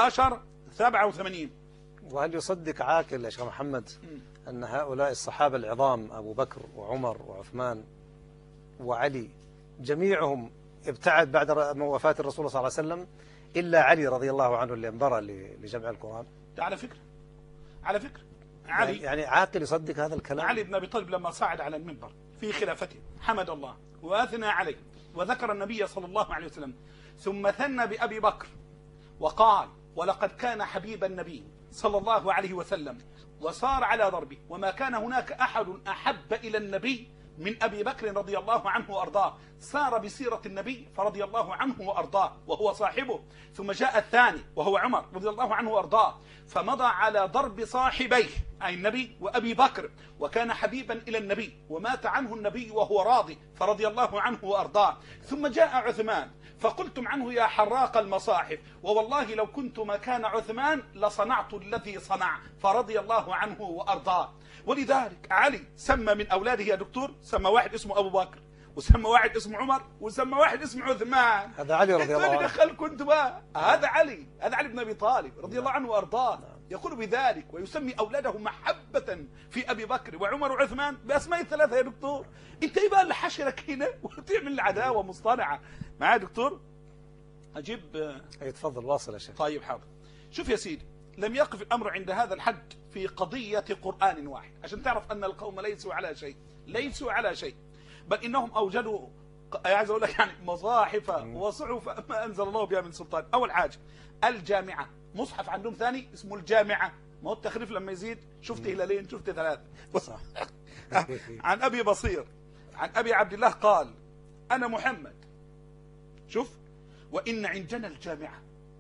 1187. وهل يصدق عاقل يا شيخ محمد أن هؤلاء الصحابة العظام أبو بكر وعمر وعثمان وعلي جميعهم ابتعد بعد وفاة الرسول صلى الله عليه وسلم إلا علي رضي الله عنه اللي انبرى لجمع القرآن؟ على فكرة علي يعني عاقل يصدق هذا الكلام؟ علي بن أبي طالب لما صعد على المنبر في خلافته حمد الله وأثنى عليه وذكر النبي صلى الله عليه وسلم، ثم ثنى بأبي بكر وقال ولقد كان حبيب النبي صلى الله عليه وسلم وصار على ضربه، وما كان هناك أحد أحب إلى النبي من أبي بكر رضي الله عنه وأرضاه، سار بسيرة النبي فرضي الله عنه وأرضاه وهو صاحبه. ثم جاء الثاني وهو عمر رضي الله عنه وأرضاه، فمضى على ضرب صاحبيه أي النبي وأبي بكر، وكان حبيبا إلى النبي ومات عنه النبي وهو راضي فرضي الله عنه وأرضاه. ثم جاء عثمان فقلتم عنه يا حراق المصاحف، ووالله لو كنت مكان عثمان لصنعت الذي صنع فرضي الله عنه وأرضاه. ولذلك علي سمى من أولاده يا دكتور، سمى واحد اسمه أبو بكر وسمى واحد اسمه عمر وسمى واحد اسمه عثمان. هذا علي رضي الله عنه. دخلكم انتم بقى، هذا علي بن أبي طالب رضي الله عنه وأرضاه. يقول بذلك ويسمي أولاده محبة في أبي بكر وعمر وعثمان بأسماء الثلاثة. يا دكتور انت ايه بقى اللي حشرك هنا وتعمل العداوة مصطنعة معايا دكتور؟ أجيب تفضل واصل يا شيخ. طيب حاضر. شوف يا سيدي، لم يقف الأمر عند هذا الحد في قضية قرآن واحد، عشان تعرف أن القوم ليسوا على شيء، بل إنهم أوجدوا عايز أقول لك يعني مصاحف وصحف ما أنزل الله بها من سلطان. أول حاجة الجامعة، مصحف عندهم ثاني اسمه الجامعة، ما هو التخريف لما يزيد شفت هلالين شفت 3 صح. عن أبي بصير عن أبي عبد الله قال أنا محمد، شوف، وإن عندنا الجامعة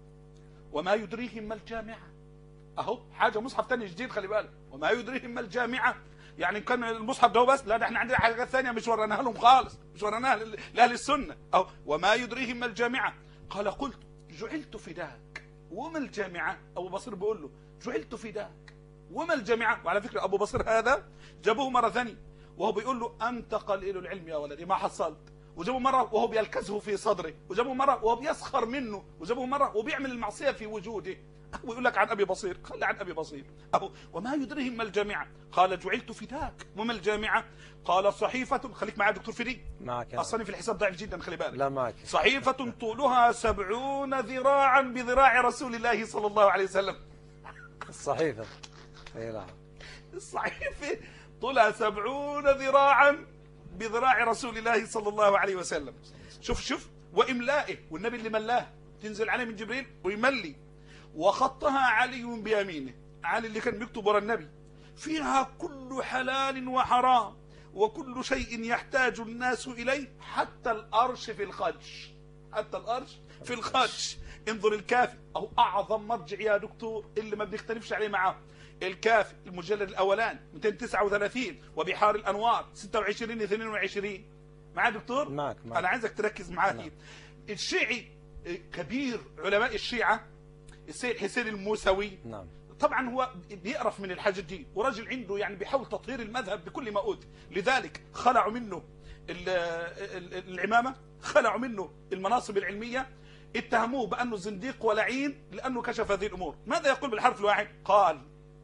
وما يدريهم ما الجامعة، أهو حاجة مصحف ثاني جديد خلي بالك، وما يدريهم ما الجامعة، يعني كان المصحف ده بس، لا ده احنا عندنا حاجات ثانية مش ورناها لهم خالص، مش ورناها لأهل السنة. أو وما يدريهم ما الجامعة، قال قلت جعلت فداك وما الجامعة. أبو بصير بيقول له جعلت فداك وما الجامعة. وعلى فكرة أبو بصير هذا جابوه مرة ثانية وهو بيقول له أنت قليل العلم يا ولدي ما حصلت، وجابوا مرة وهو بيلكزه في صدره، وجابوا مرة وهو بيسخر منه، وجابوا مرة وهو بيعمل المعصية في وجوده. ويقول لك عن أبي بصير، خلي عن أبي بصير. وما يدريهم ما الجامعة؟ قال جعلت فداك. وما الجامعة؟ قال صحيفة، خليك معي دكتور فريد، معك أصلا في الحساب ضعيف جدا، خلي بالك. لا معك. صحيفة طولها 70 ذراعا بذراع رسول الله صلى الله عليه وسلم. الصحيفة، اي نعم، الصحيفة طولها 70 ذراعا بذراع رسول الله صلى الله عليه وسلم. شوف وإملائه، والنبي اللي ملاه، تنزل عليه من جبريل ويملي. وخطها علي بيمينه، علي اللي كان بيكتب ورا النبي. فيها كل حلال وحرام وكل شيء يحتاج الناس إليه، حتى الأرش في الخدش، حتى الأرش في الخدش. انظر الكافي، أو أعظم مرجع يا دكتور اللي ما بنختلفش عليه معاه، الكافي المجلد الأولاني 239، وبحار الأنوار 26 22. معاه دكتور؟ معك. أنا عايزك تركز معايا. الشيعي كبير علماء الشيعة السيد حسين الموسوي، نعم، طبعا هو بيقرف من الحاجات دي، ورجل عنده يعني بيحاول تطهير المذهب بكل ما أوتي. لذلك خلعوا منه العمامة، خلعوا منه المناصب العلمية، اتهموه بأنه زنديق ولعين لأنه كشف هذه الأمور. ماذا يقول بالحرف الواحد؟ قال: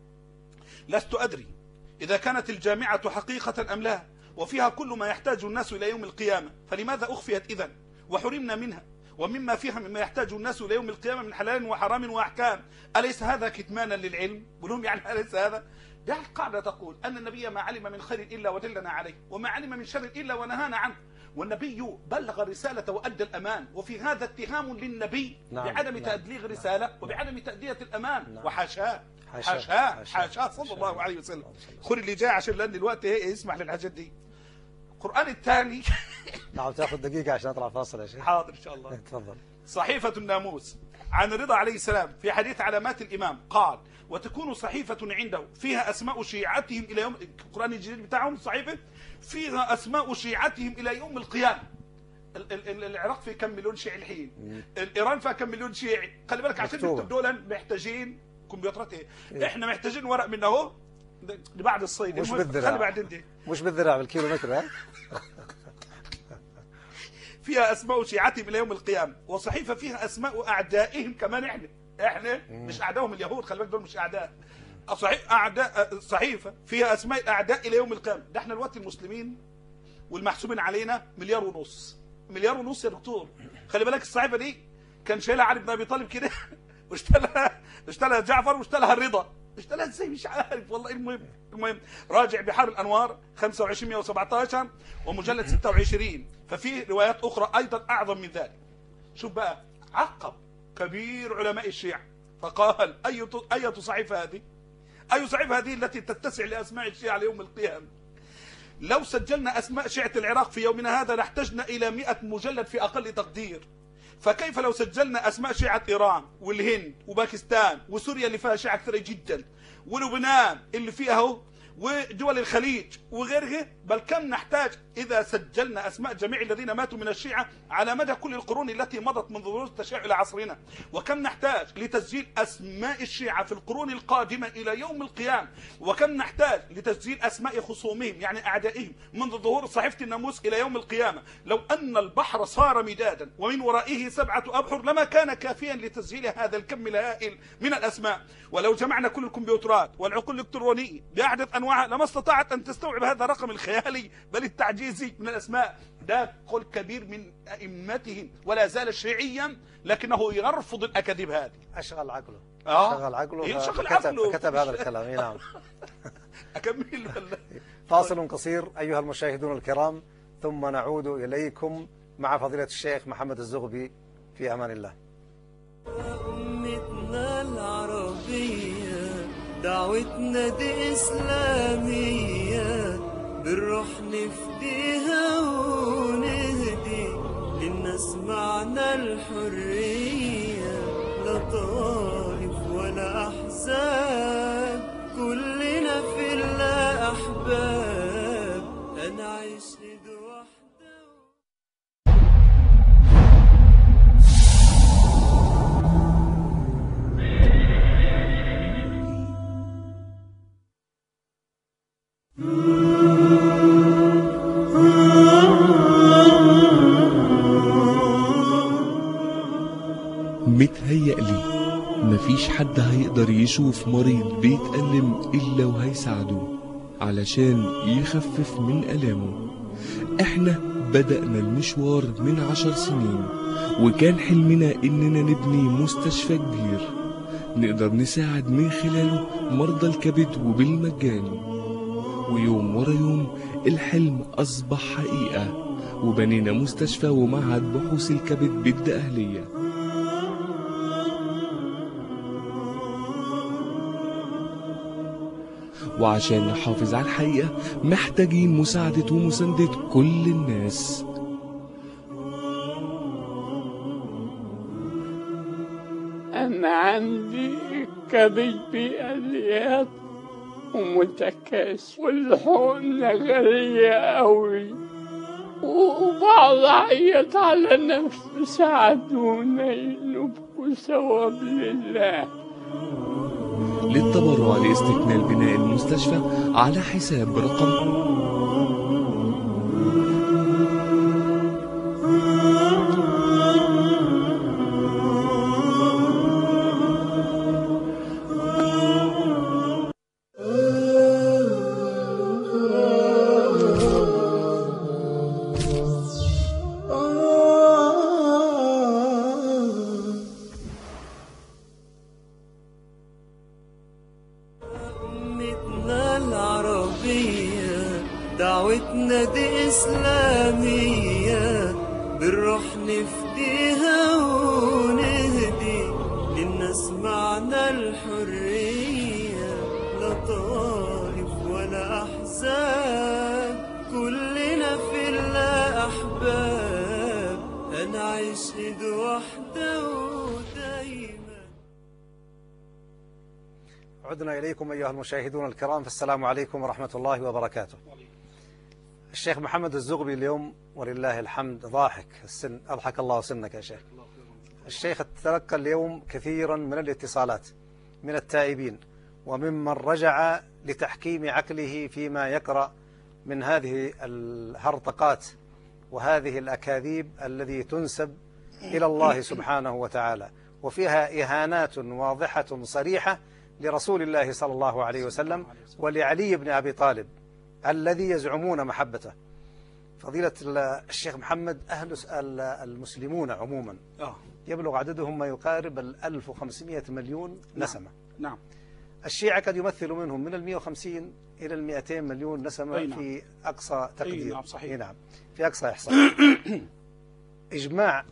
لست أدري إذا كانت الجامعة حقيقة أم لا، وفيها كل ما يحتاج الناس إلى يوم القيامة، فلماذا أخفيت إذن وحرمنا منها ومما فيها مما يحتاج الناس إلى يوم القيامة من حلال وحرام وأحكام؟ أليس هذا كتمانا للعلم؟ بلهم يعني أليس هذا؟ ده القاعدة تقول أن النبي ما علم من خير إلا ودلنا عليه، وما علم من شر إلا ونهانا عنه، والنبي بلغ الرسالة وأدى الأمان. وفي هذا اتهام للنبي بعدم تبليغ رسالة وبعدم تأدية الأمان، وحاشاه حاشاه صلى الله عليه وسلم. خذ اللي جاي عشان لأن الوقت يسمح للحاجات دي. القرآن الثاني نعم، تاخذ دقيقة عشان أطلع فاصل يا شيخ. حاضر إن شاء الله. تفضل. صحيفة الناموس عن الرضا عليه السلام في حديث علامات الإمام قال: وتكون صحيفة عنده فيها أسماء شيعتهم إلى يوم، القرآن الجديد بتاعهم الصحيفة فيها أسماء شيعتهم إلى يوم القيامة. العراق فيه كم مليون شيعي الحين، إيران فيها كم مليون شيعي. خلي بالك عشان نكتب دول محتاجين كمبيوترات. احنا محتاجين ورق من اهو لبعد الصيد، مش بالذراع، خلي بعدين دي مش بالذراع، بالكيلومتر. ها فيها أسماء شيعتهم إلى يوم القيامة، وصحيفة فيها أسماء أعدائهم كمان. إحنا مش أعدائهم اليهود، خلي بالك دول مش أعداء. أعداء صحيفة فيها أسماء الأعداء إلى يوم القيامة. ده إحنا الوقت المسلمين والمحسوبين علينا 1.5 مليار يا دكتور. خلي بالك الصحيفة دي كان شايلها علي بن أبي طالب كده واشتلها جعفر واشتلها الرضا. اشتلها ازاي مش عارف والله. المهم راجع بحار الأنوار 2517 ومجلد 26، ففي روايات أخرى أيضا أعظم من ذلك. شوف بقى، عقب كبير علماء الشيعة فقال: أية صحيفة هذه؟ أي صحيفة هذه التي تتسع لأسماء الشيعة ليوم القيامة؟ لو سجلنا أسماء شيعة العراق في يومنا هذا لاحتجنا إلى 100 مجلد في أقل تقدير، فكيف لو سجلنا أسماء شيعة إيران والهند وباكستان وسوريا اللي فيها شيعة كثيرة جدا، ولبنان اللي فيها، ودول الخليج وغيرها؟ بل كم نحتاج إذا سجلنا أسماء جميع الذين ماتوا من الشيعة على مدى كل القرون التي مضت من ظهور التشيع إلى عصرنا، وكم نحتاج لتسجيل أسماء الشيعة في القرون القادمة إلى يوم القيامة، وكم نحتاج لتسجيل أسماء خصومهم يعني أعدائهم منذ ظهور صحيفة الناموس إلى يوم القيامة. لو أن البحر صار مدادا ومن ورائه 7 أبحر لما كان كافيا لتسجيل هذا الكم الهائل من الأسماء. ولو جمعنا كل الكمبيوترات والعقول الإلكترونية بأحدث أنواعها لما استطاعت أن تستوعب هذا الرقم الخيالي بل التعجيزي من الأسماء. ده قول كبير من أئمتهم ولا زال شيعيا، لكنه يرفض الأكاذيب هذه. أشغل عقله. شغل عقله فكتب هذا الكلام. نعم. أكمل ولا؟ فاصل قصير أيها المشاهدون الكرام، ثم نعود إليكم مع فضيلة الشيخ محمد الزغبي. في أمان الله. أمتنا العربية دعوتنا دي إسلامية، بالروح نفديها ونهدي للناس معنى الحرية، لا طائف ولا أحزاب، كلنا في الله أحباب، أنا عايش لد وحده. متهيألي مفيش حد هيقدر يشوف مريض بيتألم إلا وهيساعده علشان يخفف من ألامه. احنا بدأنا المشوار من 10 سنين، وكان حلمنا إننا نبني مستشفى كبير نقدر نساعد من خلاله مرضى الكبد وبالمجان. ويوم ورا يوم الحلم أصبح حقيقة، وبنينا مستشفى ومعهد بحوث الكبد بالدقهلية. وعشان نحافظ على الحقيقة محتاجين مساعدة ومساندة كل الناس. أنا عندي كبد بأليات ومتكاسل، والحقن غالية أوي، وبعض عيط على نفسي. ساعدونا ينبكوا ثواب لله. للتبرع لاستكمال بناء المستشفى على حساب رقم دعوتنا دي إسلامية، بنروح نفديها ونهدي للناس معنى الحرية. لا طائف ولا أحزاب، كلنا في الله أحباب، هنعيش إيد واحدة ودايما. عدنا إليكم أيها المشاهدون الكرام، فالسلام عليكم ورحمة الله وبركاته. الشيخ محمد الزغبي اليوم ولله الحمد ضاحك السن، أضحك الله سنك يا شيخ. الشيخ تلقى اليوم كثيرا من الاتصالات من التائبين وممن رجع لتحكيم عقله فيما يقرأ من هذه الهرطقات وهذه الأكاذيب الذي تنسب إلى الله سبحانه وتعالى، وفيها إهانات واضحة صريحة لرسول الله صلى الله عليه وسلم ولعلي بن أبي طالب الذي يزعمون محبته. فضيلة الشيخ محمد، أهل المسلمون عموما يبلغ عددهم ما يقارب 1500 مليون نسمة. نعم. الشيعة قد يمثل منهم من 150 إلى 200 مليون نسمة. نعم. في أقصى تقدير. نعم صحيح. نعم في أقصى إحصاء. إجماع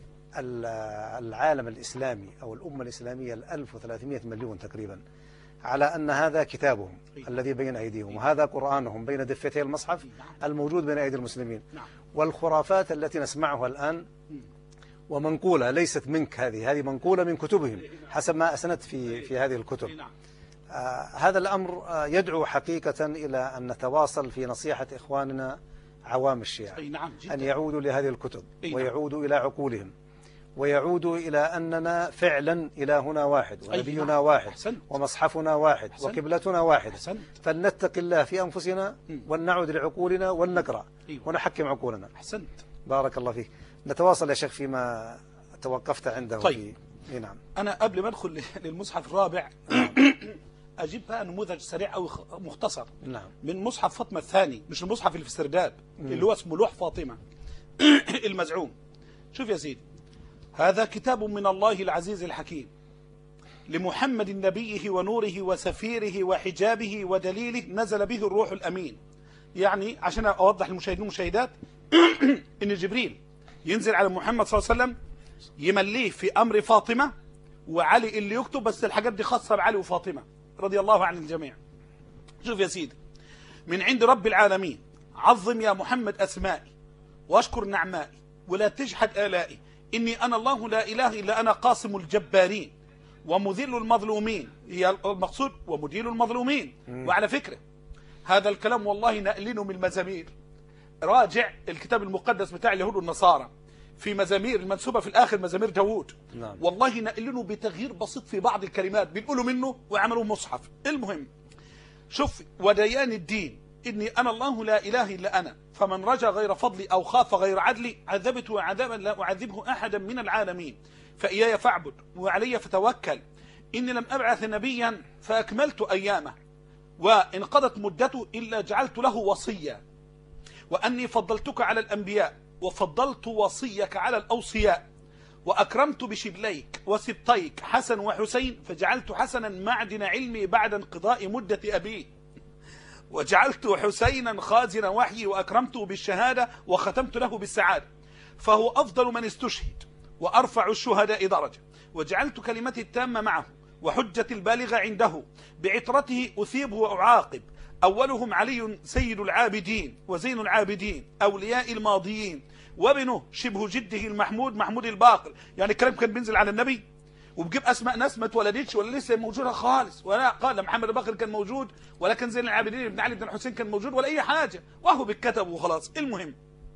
العالم الإسلامي أو الأمة الإسلامية 1300 مليون تقريبا على أن هذا كتابهم الذي بين أيديهم، وهذا قرآنهم بين دفتي المصحف الموجود بين أيدي المسلمين. والخرافات التي نسمعها الآن ومنقولة ليست منك، هذه منقولة من كتبهم حسب ما أسندت في هذه الكتب. هذا الأمر يدعو حقيقة إلى أن نتواصل في نصيحة إخواننا عوام الشيعة أن يعودوا لهذه الكتب ويعودوا إلى عقولهم ويعودوا إلى أننا فعلا إلهنا واحد ونبينا واحد ومصحفنا واحد وقبلتنا واحد. فلنتق الله في أنفسنا ولنعود لعقولنا ولنقرأ ونحكم عقولنا. أحسنت. بارك الله فيك. نتواصل يا شيخ فيما توقفت عنده. طيب. نعم. أنا قبل ما أدخل للمصحف الرابع أجيب بقى نموذج سريع أو مختصر. نعم. من مصحف فاطمة الثاني، مش المصحف اللي في السرداب اللي هو اسمه لوح فاطمة المزعوم. شوف يا سيدي، هذا كتاب من الله العزيز الحكيم لمحمد نبيه ونوره وسفيره وحجابه ودليله، نزل به الروح الأمين. يعني عشان أوضح للمشاهدين والمشاهدات إن جبريل ينزل على محمد صلى الله عليه وسلم يمليه في أمر فاطمة وعلي اللي يكتب، بس الحاجات دي خاصة بعلي وفاطمة رضي الله عن الجميع. شوف يا سيدي، من عند رب العالمين عظم يا محمد أسمائي واشكر نعمائي ولا تجحد آلائي، إني أنا الله لا إله إلا أنا قاسم الجبارين ومذل المظلومين، هي المقصود ومديل المظلومين. وعلى فكرة هذا الكلام والله نقلينه من المزامير، راجع الكتاب المقدس بتاع اليهود والنصارى في مزامير المنسوبة في الآخر مزامير داوود. نعم. والله نقلينه بتغيير بسيط في بعض الكلمات بنقولوا منه وعملوا مصحف. المهم شوف، وديان الدين إني أنا الله لا إله إلا أنا، فمن رجا غير فضلي أو خاف غير عدلي عذبته عذابا لا أعذبه أحدا من العالمين. فإياي فاعبد وعلي فتوكل، إني لم أبعث نبيا فأكملت أيامه وانقضت مدته إلا جعلت له وصيا، وأني فضلتك على الأنبياء وفضلت وصيك على الأوصياء، وأكرمت بشبليك وسبطيك حسن وحسين فجعلت حسنا معدن علمي بعد انقضاء مدة أبيه، وجعلت حسينا خازن وحيي وأكرمته بالشهادة وختمت له بالسعادة، فهو أفضل من استشهد وأرفع الشهداء درجة، وجعلت كلمتي التامة معه وحجة البالغة عنده، بعطرته أثيب وأعاقب، أولهم علي سيد العابدين وزين العابدين أولياء الماضيين، وابنه شبه جده المحمود محمود الباقر. يعني الكلام كان بينزل على النبي وبجيب أسماء ناس ما اتولدتش ولا لسه موجودة خالص، ولا قال محمد الباقر كان موجود ولا كان زين العابدين ابن علي بن الحسين كان موجود ولا أي حاجة، وهو بالكتب وخلاص. المهم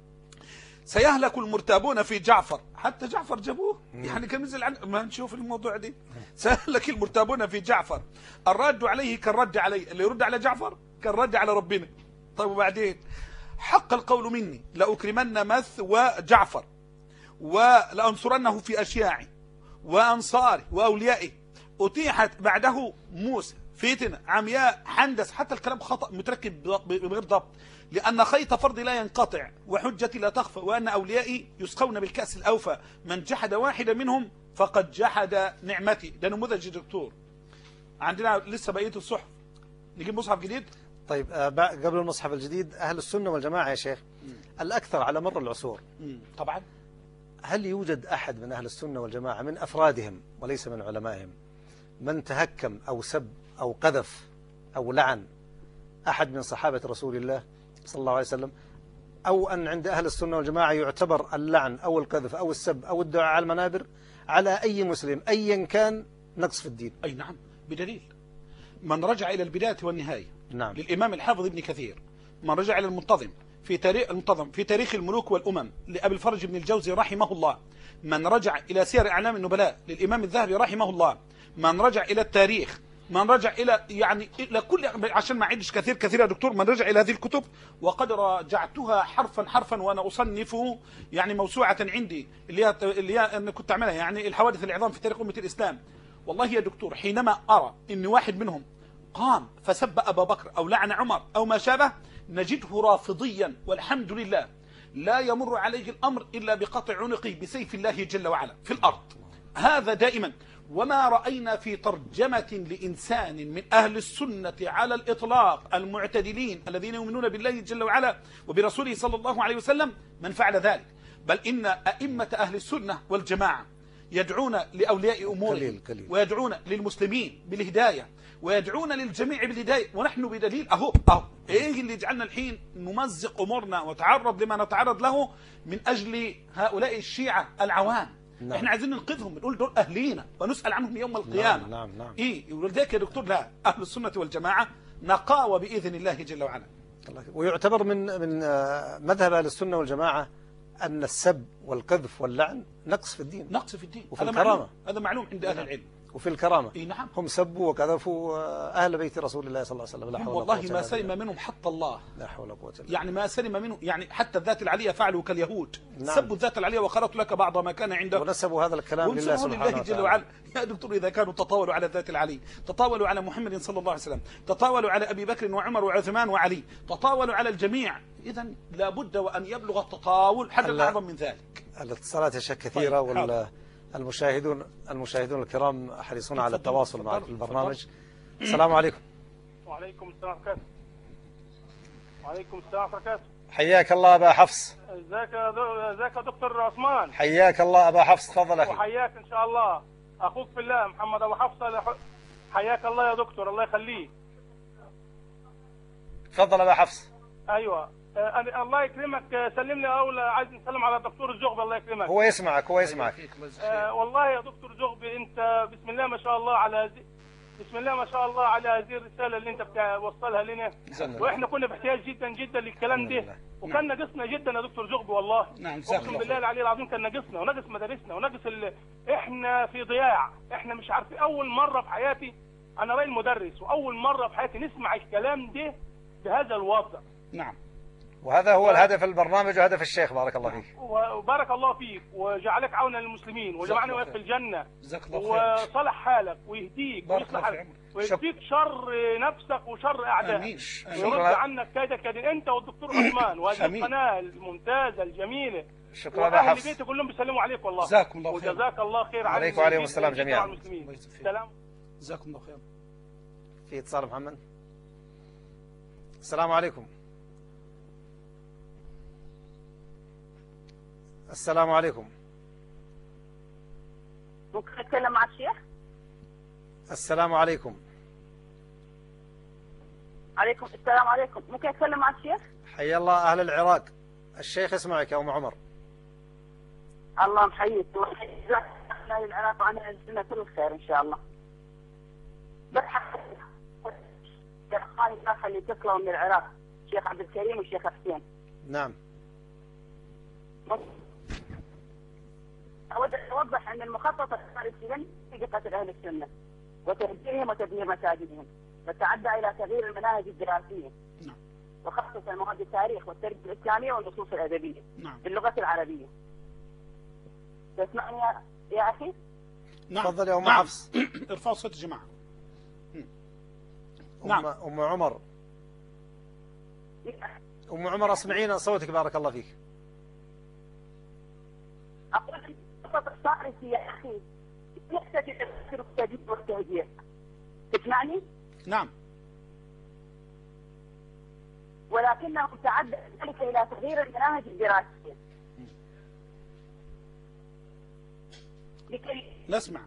سيهلك المرتابون في جعفر، حتى جعفر جابوه يعني كان نزل عن ما نشوف الموضوع دي. سيهلك المرتابون في جعفر، الرد عليه كالرد عليه، اللي يرد على جعفر كالرد على ربنا. طيب وبعدين حق القول مني لأكرمن مث وجعفر ولأنصرنه في أشياعي وأنصاري وأوليائي، أتيحت بعده موسى فتنة عمياء حندس، حتى الكلام خطأ متركب بغير ضبط، لأن خيط فرضي لا ينقطع وحجتي لا تخفى، وأن أوليائي يسقون بالكأس الأوفى، من جحد واحدا منهم فقد جحد نعمتي. ده نموذج دكتور. عندنا لسه بقية الصحف، نجيب مصحف جديد. طيب قبل المصحف الجديد، أهل السنة والجماعة يا شيخ الأكثر على مر العصور طبعا، هل يوجد أحد من أهل السنة والجماعة من أفرادهم وليس من علمائهم من تهكم أو سب أو قذف أو لعن أحد من صحابة رسول الله صلى الله عليه وسلم، أو أن عند أهل السنة والجماعة يعتبر اللعن أو القذف أو السب أو الدعاء على المنابر على أي مسلم أيا كان نقص في الدين؟ أي نعم، بدليل من رجع إلى البداية والنهاية نعم. للإمام الحافظ ابن كثير، من رجع إلى المنتظم في تاريخ الملوك والأمم لأبي الفرج بن الجوزي رحمه الله، من رجع إلى سير أعلام النبلاء للإمام الذهبي رحمه الله، من رجع إلى التاريخ، من رجع إلى يعني إلى كل، عشان ما أعدش كثير يا دكتور، من رجع إلى هذه الكتب، وقد راجعتها حرفا وأنا أصنف يعني موسوعة عندي اللي هي أنا كنت أعملها، يعني الحوادث العظام في تاريخ أمة الإسلام. والله يا دكتور حينما أرى إن واحد منهم قام فسب أبا بكر أو لعن عمر أو ما شابه نجده رافضيا، والحمد لله لا يمر عليه الأمر إلا بقطع عنقه بسيف الله جل وعلا في الأرض، هذا دائما. وما رأينا في ترجمة لإنسان من أهل السنة على الإطلاق المعتدلين الذين يؤمنون بالله جل وعلا وبرسوله صلى الله عليه وسلم من فعل ذلك، بل إن أئمة أهل السنة والجماعة يدعون لأولياء أمورهم ويدعون للمسلمين بالهداية ويدعون للجميع بالهداية، ونحن بدليل أهو إيه اللي يجعلنا الحين نمزق أمورنا وتعرض لما نتعرض له من أجل هؤلاء الشيعة العوام. نعم. احنا عايزين ننقذهم، بنقول دول أهلينا ونسأل عنهم يوم القيامة. نعم. إيه ولذلك يا دكتور لا، أهل السنة والجماعة نقاوة بإذن الله جل وعلا. ويعتبر من مذهب أهل السنة والجماعة أن السب والقذف واللعن نقص في الدين، نقص في الدين، وفي الكرامة. هذا معلوم عند أهل العلم. وفي الكرامة نعم. هم سبوا وكذفوا أهل بيت رسول الله صلى الله عليه وسلم، لا حول ولا قوة إلا بالله. والله ما سلم منهم حتى الله، لا حول ولا قوة إلا بالله. يعني ما سلم منهم، يعني حتى الذات العلية فعلوا كاليهود. نعم. سبوا الذات العلية وخرطوا لك بعض ما كان عنده، ونسبوا هذا الكلام لله سبحانه وتعالى. وعلا. يا دكتور إذا كانوا تطاولوا على الذات العلي، تطاولوا على محمد صلى الله عليه وسلم، تطاولوا على أبي بكر وعمر وعثمان وعلي، تطاولوا على الجميع، إذا لابد وأن يبلغ التطاول حتى أعظم من ذلك. الاتصالات يا شيخ كثيرة، المشاهدون الكرام حريصون على التواصل معك في البرنامج. السلام عليكم. وعليكم السلام وبركاته. وعليكم السلام وبركاته. حياك الله أبا حفص. ازيك يا دكتور عثمان. حياك الله أبا حفص، تفضل أخي. وحياك إن شاء الله أخوك في الله محمد أبو حفص. حياك الله يا دكتور، الله يخليك. تفضل أبا حفص. أيوة الله يكرمك، سلم لي أول، عايز نسلم على الدكتور الجغبي الله يكرمك. هو يسمعك. والله يا دكتور جغبي أنت بسم الله ما شاء الله على بسم الله ما شاء الله على هذه الرسالة اللي أنت بتوصلها لنا، وإحنا كنا بحتاج جدا للكلام ده، وكان ناقصنا جدا يا دكتور جغبي والله. نعم أقسم بالله العلي العظيم كان ناقصنا، وناقص مدارسنا، وناقص إحنا في ضياع، إحنا مش عارفين. أول مرة في حياتي أنا راجل مدرس، وأول مرة في حياتي نسمع الكلام ده بهذا الوضع. نعم. وهذا هو الهدف البرنامج وهدف الشيخ. بارك الله فيك. وبارك الله فيك وجعلك عونا للمسلمين وجمعنا وياك في الجنة، جزاك الله خير. وصلح حالك ويهديك ويصلح حالك ويهديك شر نفسك وشر أعدائك ويرد عنك كيدك أنت والدكتور عثمان وهذه القناة الممتازة الجميلة. شكرا يا حفص. أهل بيتي كلهم بيسلموا عليك والله. جزاكم الله خير. وجزاك الله خير عليك وعليكم السلام جميعا. سلام. جزاكم الله خير. في اتصال محمد. السلام عليكم. السلام عليكم. ممكن أتكلم مع الشيخ؟ السلام عليكم. عليكم السلام عليكم. ممكن أتكلم مع الشيخ؟ حيا الله أهل العراق. الشيخ يسمعك يا أم عمر. الله محييك وحياك العراق وأنا أجزنا كل الخير إن شاء الله. بضحك يا أخواني الأخ اللي اتصلوا من العراق الشيخ عبد الكريم والشيخ حسين. نعم. أود أن أوضح أن المخطط الخارجي لن في قتل أهل السنة وتهجيرهم وتدمير مساجدهم وتعدى إلى تغيير المناهج الدراسية وخاصة مواد التاريخ والتربية الإسلامية والنصوص الأدبية باللغة العربية. تسمعني يا أخي؟ نعم. تفضل يا أم حفص. ارفعوا صوت الجماعة. نعم. أم عمر. أم عمر اسمعينا صوتك بارك الله فيك. أقول الخطط الصارفة يا أخي يحتاج إلى التجديد والتهجير. تسمعني؟ نعم. ولكنه تعدى ذلك إلى تغيير المناهج الدراسية. لكي نسمع.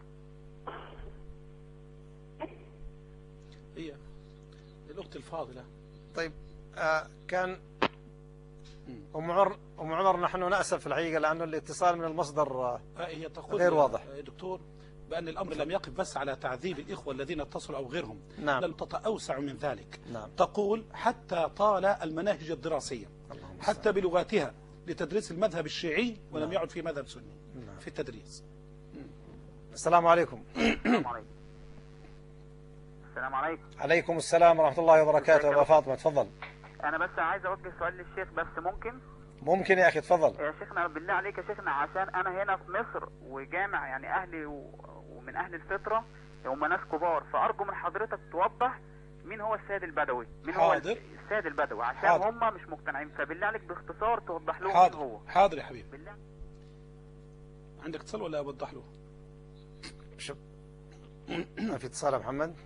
هي الأخت الفاضلة. طيب كان أم عمر نحن نأسف في الحقيقة لأنه الاتصال من المصدر هي تقول غير واضح دكتور بأن الأمر لم يقف بس على تعذيب الإخوة الذين اتصلوا أو غيرهم. نعم. النقطة أوسع من ذلك. نعم. تقول حتى طال المناهج الدراسية حتى بلغاتها لتدريس المذهب الشيعي ولم يعد في مذهب سني في التدريس. السلام عليكم. السلام عليكم. السلام عليكم. عليكم السلام ورحمة الله وبركاته. أبا فاطمة تفضل. أنا بس عايز أوجه سؤال للشيخ بس ممكن؟ ممكن يا أخي تفضل. يا شيخنا بالله عليك يا شيخنا عشان أنا هنا في مصر وجامع يعني أهلي ومن أهل الفطرة هم ناس كبار فأرجو من حضرتك توضح مين هو السيد البدوي؟ مين هو السيد البدوي عشان هم مش مقتنعين فبالله عليك باختصار توضح لهم مين هو. حاضر يا حبيبي. بالله. عندك اتصال ولا أوضح له؟ ما في اتصال يا محمد.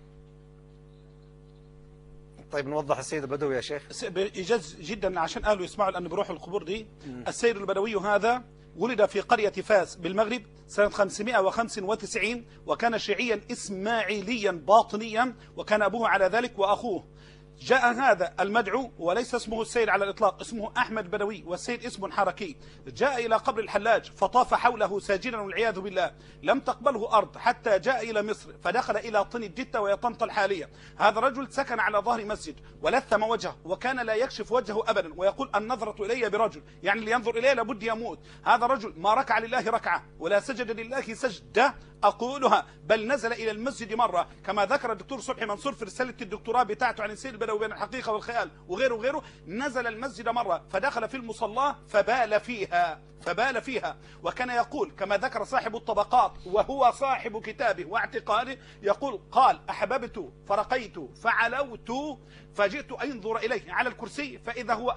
طيب نوضح السيد البدوي يا شيخ. إيجاز جدا عشان قالوا يسمعوا لأن بروح القبور دي. السيد البدوي هذا ولد في قرية فاس بالمغرب سنة 595 وكان شيعيا إسماعيليا باطنيا وكان أبوه على ذلك وأخوه. جاء هذا المدعو وليس اسمه السيد على الإطلاق اسمه أحمد بدوي والسيد اسم حركي. جاء إلى قبر الحلاج فطاف حوله ساجدا والعياذ بالله لم تقبله أرض حتى جاء إلى مصر فدخل إلى طن الجتة وهي طنطا الحالية. هذا الرجل سكن على ظهر مسجد ولثم وجهه وكان لا يكشف وجهه أبدا ويقول النظرة إلي برجل يعني اللي ينظر إليه لابد يموت. هذا رجل ما ركع لله ركعة ولا سجد لله سجدة أقولها بل نزل إلى المسجد مرة كما ذكر الدكتور صبحي منصور في رسالة الدكتوراه بتاعته عن السيد البدوي بين الحقيقة والخيال وغيره نزل المسجد مرة فدخل في المصلاة فبال فيها وكان يقول كما ذكر صاحب الطبقات وهو صاحب كتابه واعتقاده يقول قال أحببت فرقيت فعلوت فجئت أنظر إليه على الكرسي فإذا هو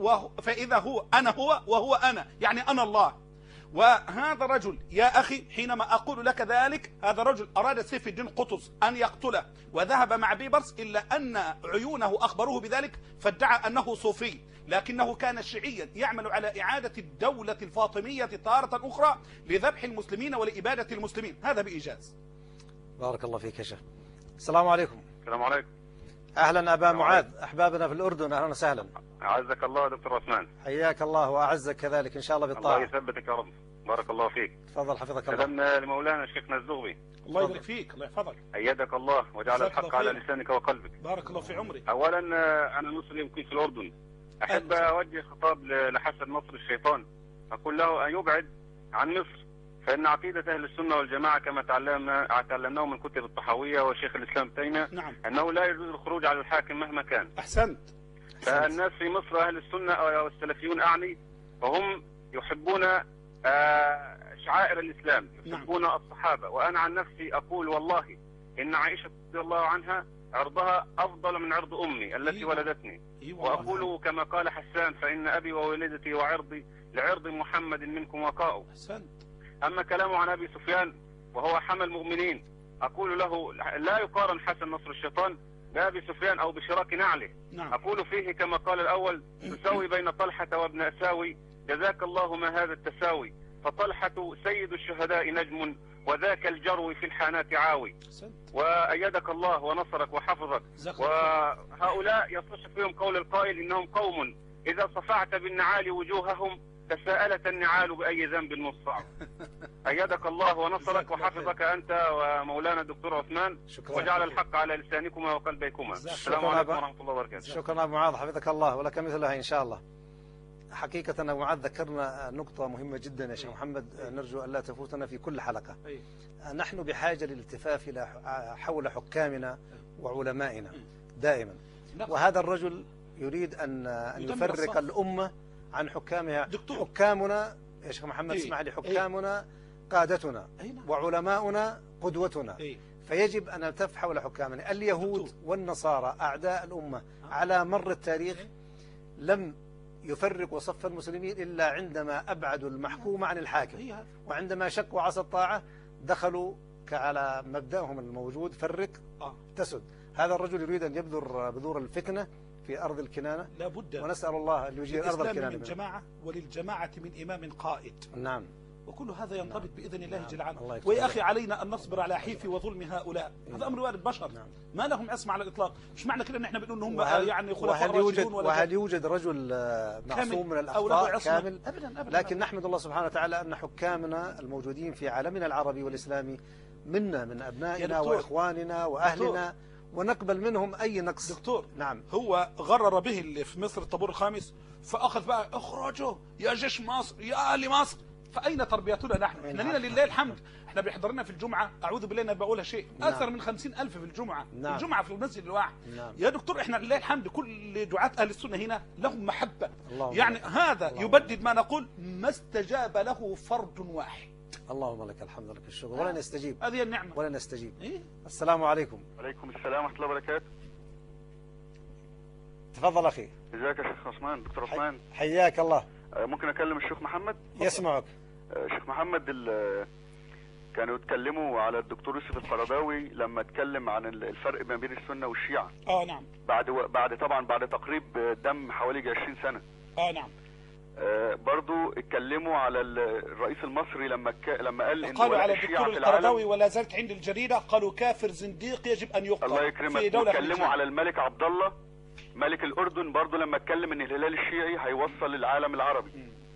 أنا وهو أنا يعني أنا الله. وهذا رجل يا أخي حينما أقول لك ذلك هذا رجل أراد سيف الدين قطز أن يقتله وذهب مع بيبرس إلا أن عيونه أخبروه بذلك فادعى أنه صوفي لكنه كان شيعيا يعمل على إعادة الدولة الفاطمية تارة أخرى لذبح المسلمين ولإبادة المسلمين. هذا بإيجاز. بارك الله فيك يا شيخ. السلام عليكم. السلام عليكم. أهلا أبا معاذ أحبابنا في الأردن أهلا وسهلا. أعزك الله دكتور عثمان. حياك الله وأعزك كذلك إن شاء الله بالطاعة. الله يثبتك يا رب. بارك الله فيك. تفضل حفظك الله. سلمنا لمولانا شيخنا الزغبي. الله يبارك فيك الله يحفظك. أيدك الله وجعل الحق على لسانك وقلبك. بارك الله في عمرك. أولا أنا مسلم في الأردن أحب أوجه خطاب لحسن نصر الشيطان أقول له أن يبعد عن مصر فإن عقيدة أهل السنة والجماعة كما تعلمناه من كتب الطحاوية وشيخ الإسلام تيمية نعم. أنه لا يجوز الخروج على الحاكم مهما كان. أحسنت. فالناس في مصر أهل السنة أو السلفيون أعني، فهم يحبون شعائر الإسلام، يحبون الصحابة. وأنا عن نفسي أقول والله إن عائشة رضي الله عنها عرضها أفضل من عرض أمي التي ولدتني. وأقول كما قال حسان: فإن أبي وولدتي وعرضي لعرض محمد منكم وقاء. أما كلامه عن أبي سفيان وهو حمى المؤمنين، أقول له لا يقارن حسن نصر الشيطان بأبي سفيان أو بشراك نعله. أقول فيه كما قال الأول: تساوي بين طلحة وابن أساوي، جزاك الله ما هذا التساوي، فطلحة سيد الشهداء نجم، وذاك الجرو في الحانات عاوي. وأيدك الله ونصرك وحفظك. وهؤلاء يصح فيهم قول القائل: إنهم قوم إذا صفعت بالنعال وجوههم تساءلت النعال بأي ذنب مصفع. أيدك الله ونصرك وحفظك أنت ومولانا الدكتور عثمان، وجعل الحق على لسانكما وقلبيكما. السلام عليكم ورحمة الله وبركاته. شكرا أبو معاذ، حفظك الله ولك مثلها إن شاء الله. حقيقة أبو معاذ ذكرنا نقطة مهمة جدا يا شيخ محمد، نرجو أن لا تفوتنا في كل حلقة. نحن بحاجة للالتفاف حول حكامنا وعلمائنا دائما، وهذا الرجل يريد أن يفرق الأمة عن حكامها. حكامنا يا شيخ محمد اسمح لي، حكامنا قادتنا وعلماؤنا قدوتنا، فيجب أن نلتف حول حكامنا. اليهود والنصارى أعداء الأمة على مر التاريخ لم يفرقوا صف المسلمين إلا عندما أبعدوا المحكوم عن الحاكم، وعندما شقوا عصا الطاعة دخلوا على مبدأهم الموجود: فرق تسد. هذا الرجل يريد أن يبذر بذور الفتنة في أرض الكنانة، لابد، ونسأل الله أن يجير أرض الكنانة من جماعة، وللجماعة من إمام قائد. نعم، وكل هذا ينضبط بإذن الله جل وعلا. ويا أخي علينا أن نصبر على حيف وظلم هؤلاء. هذا أمر وارد، بشر ما لهم اسم على الإطلاق. مش معنى كده إن إحنا بنقول إن هم يعني خلفاء راشدون، وهل يوجد رجل معصوم من الأخطاء كامل؟ أبدا. لكن نحمد الله سبحانه وتعالى أن حكامنا الموجودين في عالمنا العربي والإسلامي منا من أبنائنا وإخواننا وأهلنا، ونقبل منهم أي نقص. دكتور، نعم، هو غرر به اللي في مصر الطابور الخامس، فأخذ بقى: اخرجوا يا جيش مصر يا أهل مصر. فأين تربيتنا نحن؟ احنا لنا لله الحمد، احنا بيحضرنا في الجمعة، أعوذ بالله أنا بقولها شيء، أكثر من 50,000 في الجمعة. الجمعة في المسجد الواحد. يا دكتور، احنا لله الحمد كل دعاة أهل السنة هنا لهم محبة. يعني هذا يبدد ما نقول: ما استجاب له فرد واحد. اللهم لك الحمد لك الشكر، ولن يستجيب. هذه النعمة، ولن يستجيب. السلام عليكم. وعليكم السلام ورحمة الله وبركاته. تفضل أخي. ازيك يا شيخ عثمان؟ دكتور عثمان، حياك الله. ممكن أكلم الشيخ محمد؟ يسمعك. شيخ محمد، كانوا يتكلموا على الدكتور يوسف القرضاوي لما اتكلم عن الفرق ما بين السنة والشيعة. نعم. بعد تقريب دم حوالي 20 سنة. نعم. برضو اتكلموا على الرئيس المصري لما قال ان قالوا على الدكتور القرضاوي ولا زالت عند الجريدة، قالوا كافر زنديق يجب ان يقتل. الله يكرمك. واتكلموا على الملك عبد الله ملك الأردن برضو لما اتكلم ان الهلال الشيعي هيوصل للعالم العربي.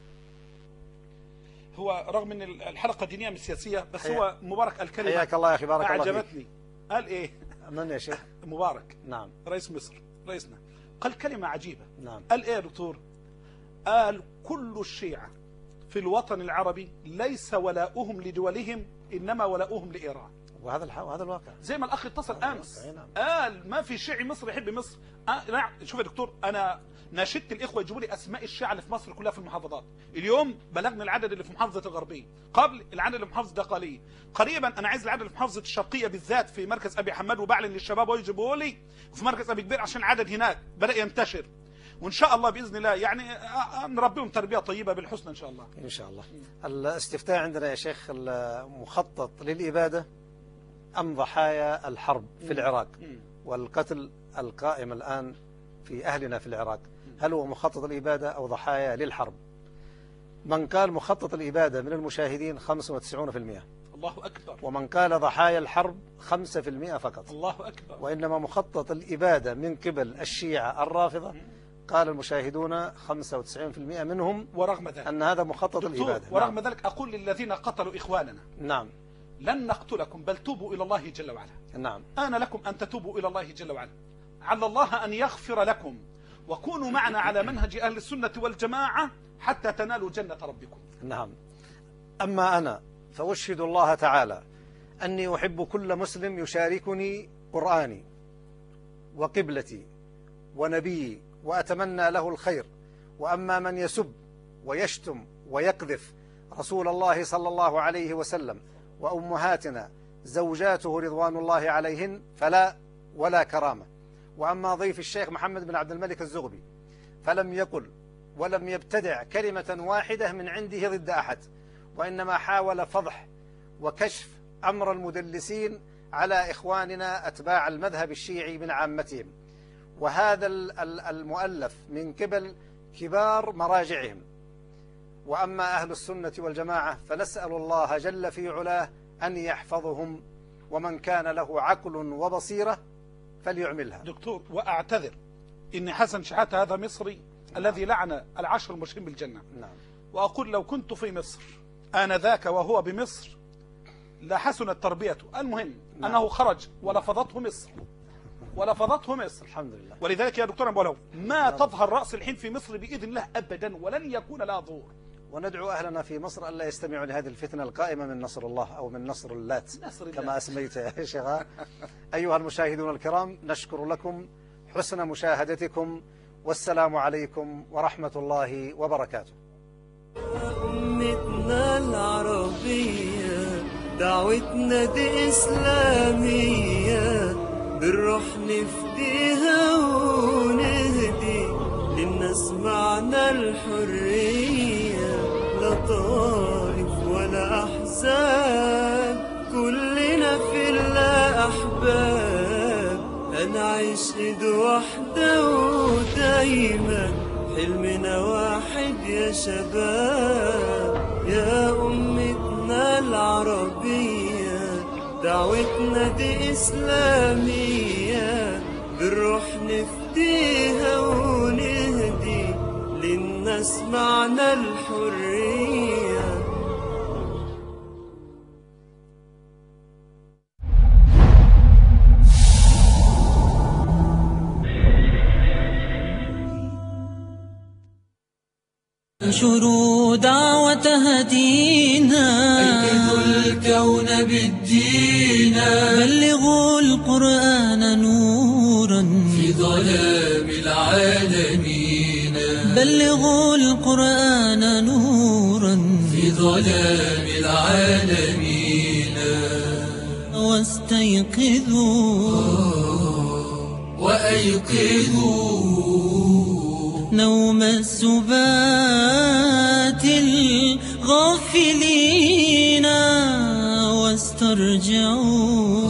هو رغم ان الحلقة دينية مش سياسية، بس هو مبارك الكلمة حياك الله يا اخي، بارك الله فيك. أعجبتني. قال ايه؟ من يا شيخ؟ مبارك. نعم. رئيس مصر، رئيسنا، قال كلمة عجيبة. نعم. قال ايه يا دكتور؟ قال: كل الشيعة في الوطن العربي ليس ولاؤهم لدولهم، انما ولاؤهم لإيران. وهذا الواقع. زي ما الاخ اتصل امس قال: ما في شيعي مصري يحب مصر. شوف يا دكتور، انا ناشدت الاخوه يجيبوا لي اسماء الشيعة اللي في مصر كلها في المحافظات. اليوم بلغنا العدد اللي في محافظه الغربيه، قبل العدد اللي في محافظه الدقهليه. قريبا انا عايز العدد اللي في محافظه الشرقيه بالذات في مركز ابي حماد، وبعلن للشباب ويجيبوا لي في مركز ابي كبير عشان العدد هناك بدا ينتشر. وإن شاء الله بإذن الله يعني نربيهم تربية طيبة بالحسنى إن شاء الله. إن شاء الله. الاستفتاء عندنا يا شيخ: المخطط للإبادة أم ضحايا الحرب في العراق والقتل القائم الآن في أهلنا في العراق؟ هل هو مخطط الإبادة أو ضحايا للحرب؟ من قال مخطط الإبادة من المشاهدين 95%. الله أكبر. ومن قال ضحايا الحرب 5% فقط. الله أكبر. وإنما مخطط الإبادة من قبل الشيعة الرافضة قال المشاهدون 95% منهم ورغم ذلك أن هذا مخطط الإبادة. ورغم ذلك أقول للذين قتلوا إخواننا: نعم، لن نقتلكم بل توبوا إلى الله جل وعلا. نعم. آن لكم أن تتوبوا إلى الله جل وعلا، على الله أن يغفر لكم، وكونوا معنا على منهج أهل السنة والجماعة حتى تنالوا جنة ربكم. نعم. أما أنا فأشهد الله تعالى أني أحب كل مسلم يشاركني قرآني وقبلتي ونبيي وأتمنى له الخير. وأما من يسب ويشتم ويقذف رسول الله صلى الله عليه وسلم وأمهاتنا زوجاته رضوان الله عليهن فلا ولا كرامة. وأما ضيف الشيخ محمد بن عبد الملك الزغبي فلم يقل ولم يبتدع كلمة واحدة من عنده ضد أحد، وإنما حاول فضح وكشف أمر المدلسين على إخواننا أتباع المذهب الشيعي من عامتهم، وهذا المؤلف من قبل كبار مراجعهم. وأما أهل السنة والجماعة فنسأل الله جل في علاه أن يحفظهم، ومن كان له عقل وبصيرة فليعملها. دكتور، وأعتذر إن حسن شحاتة هذا مصري الذي لعن العشر المبشرين بالجنة. نعم. وأقول لو كنت في مصر آنذاك وهو بمصر لحسنت تربيته. المهم أنه خرج ولفظته مصر الحمد لله. ولذلك يا دكتور أبو لو ما تظهر رأس الحين في مصر بإذن الله أبدا، ولن يكون لها ظهور. وندعو أهلنا في مصر ألا يستمعوا لهذه الفتنة القائمة من نصر الله أو من نصر اللات كما أسميت يا شيخ. أيها المشاهدون الكرام، نشكر لكم حسن مشاهدتكم، والسلام عليكم ورحمة الله وبركاته. أمتنا العربية دعوتنا دي إسلامية، بنروح نفديها ونهدي للناس معنى الحرية، لا طائف ولا أحزاب، كلنا في الله أحباب، هنعيش إيد واحدة ودايما حلمنا واحد يا شباب. يا أمتنا العربية دعوتنا دي إسلامية، بنروح نفديها ونهدي للناس معنى الحرية. انشروا دعوة هدينا، أيقظوا الكون بالدينا، بلغوا القرآن نورا في ظلام العالمين، بلغوا القرآن نورا في ظلام العالمين، واستيقظوا وأيقظوا نوم السبات الغافلين، واسترجعوا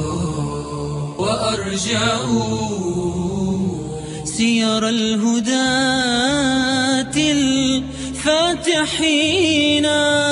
وأرجعوا سير الهداة الفاتحين.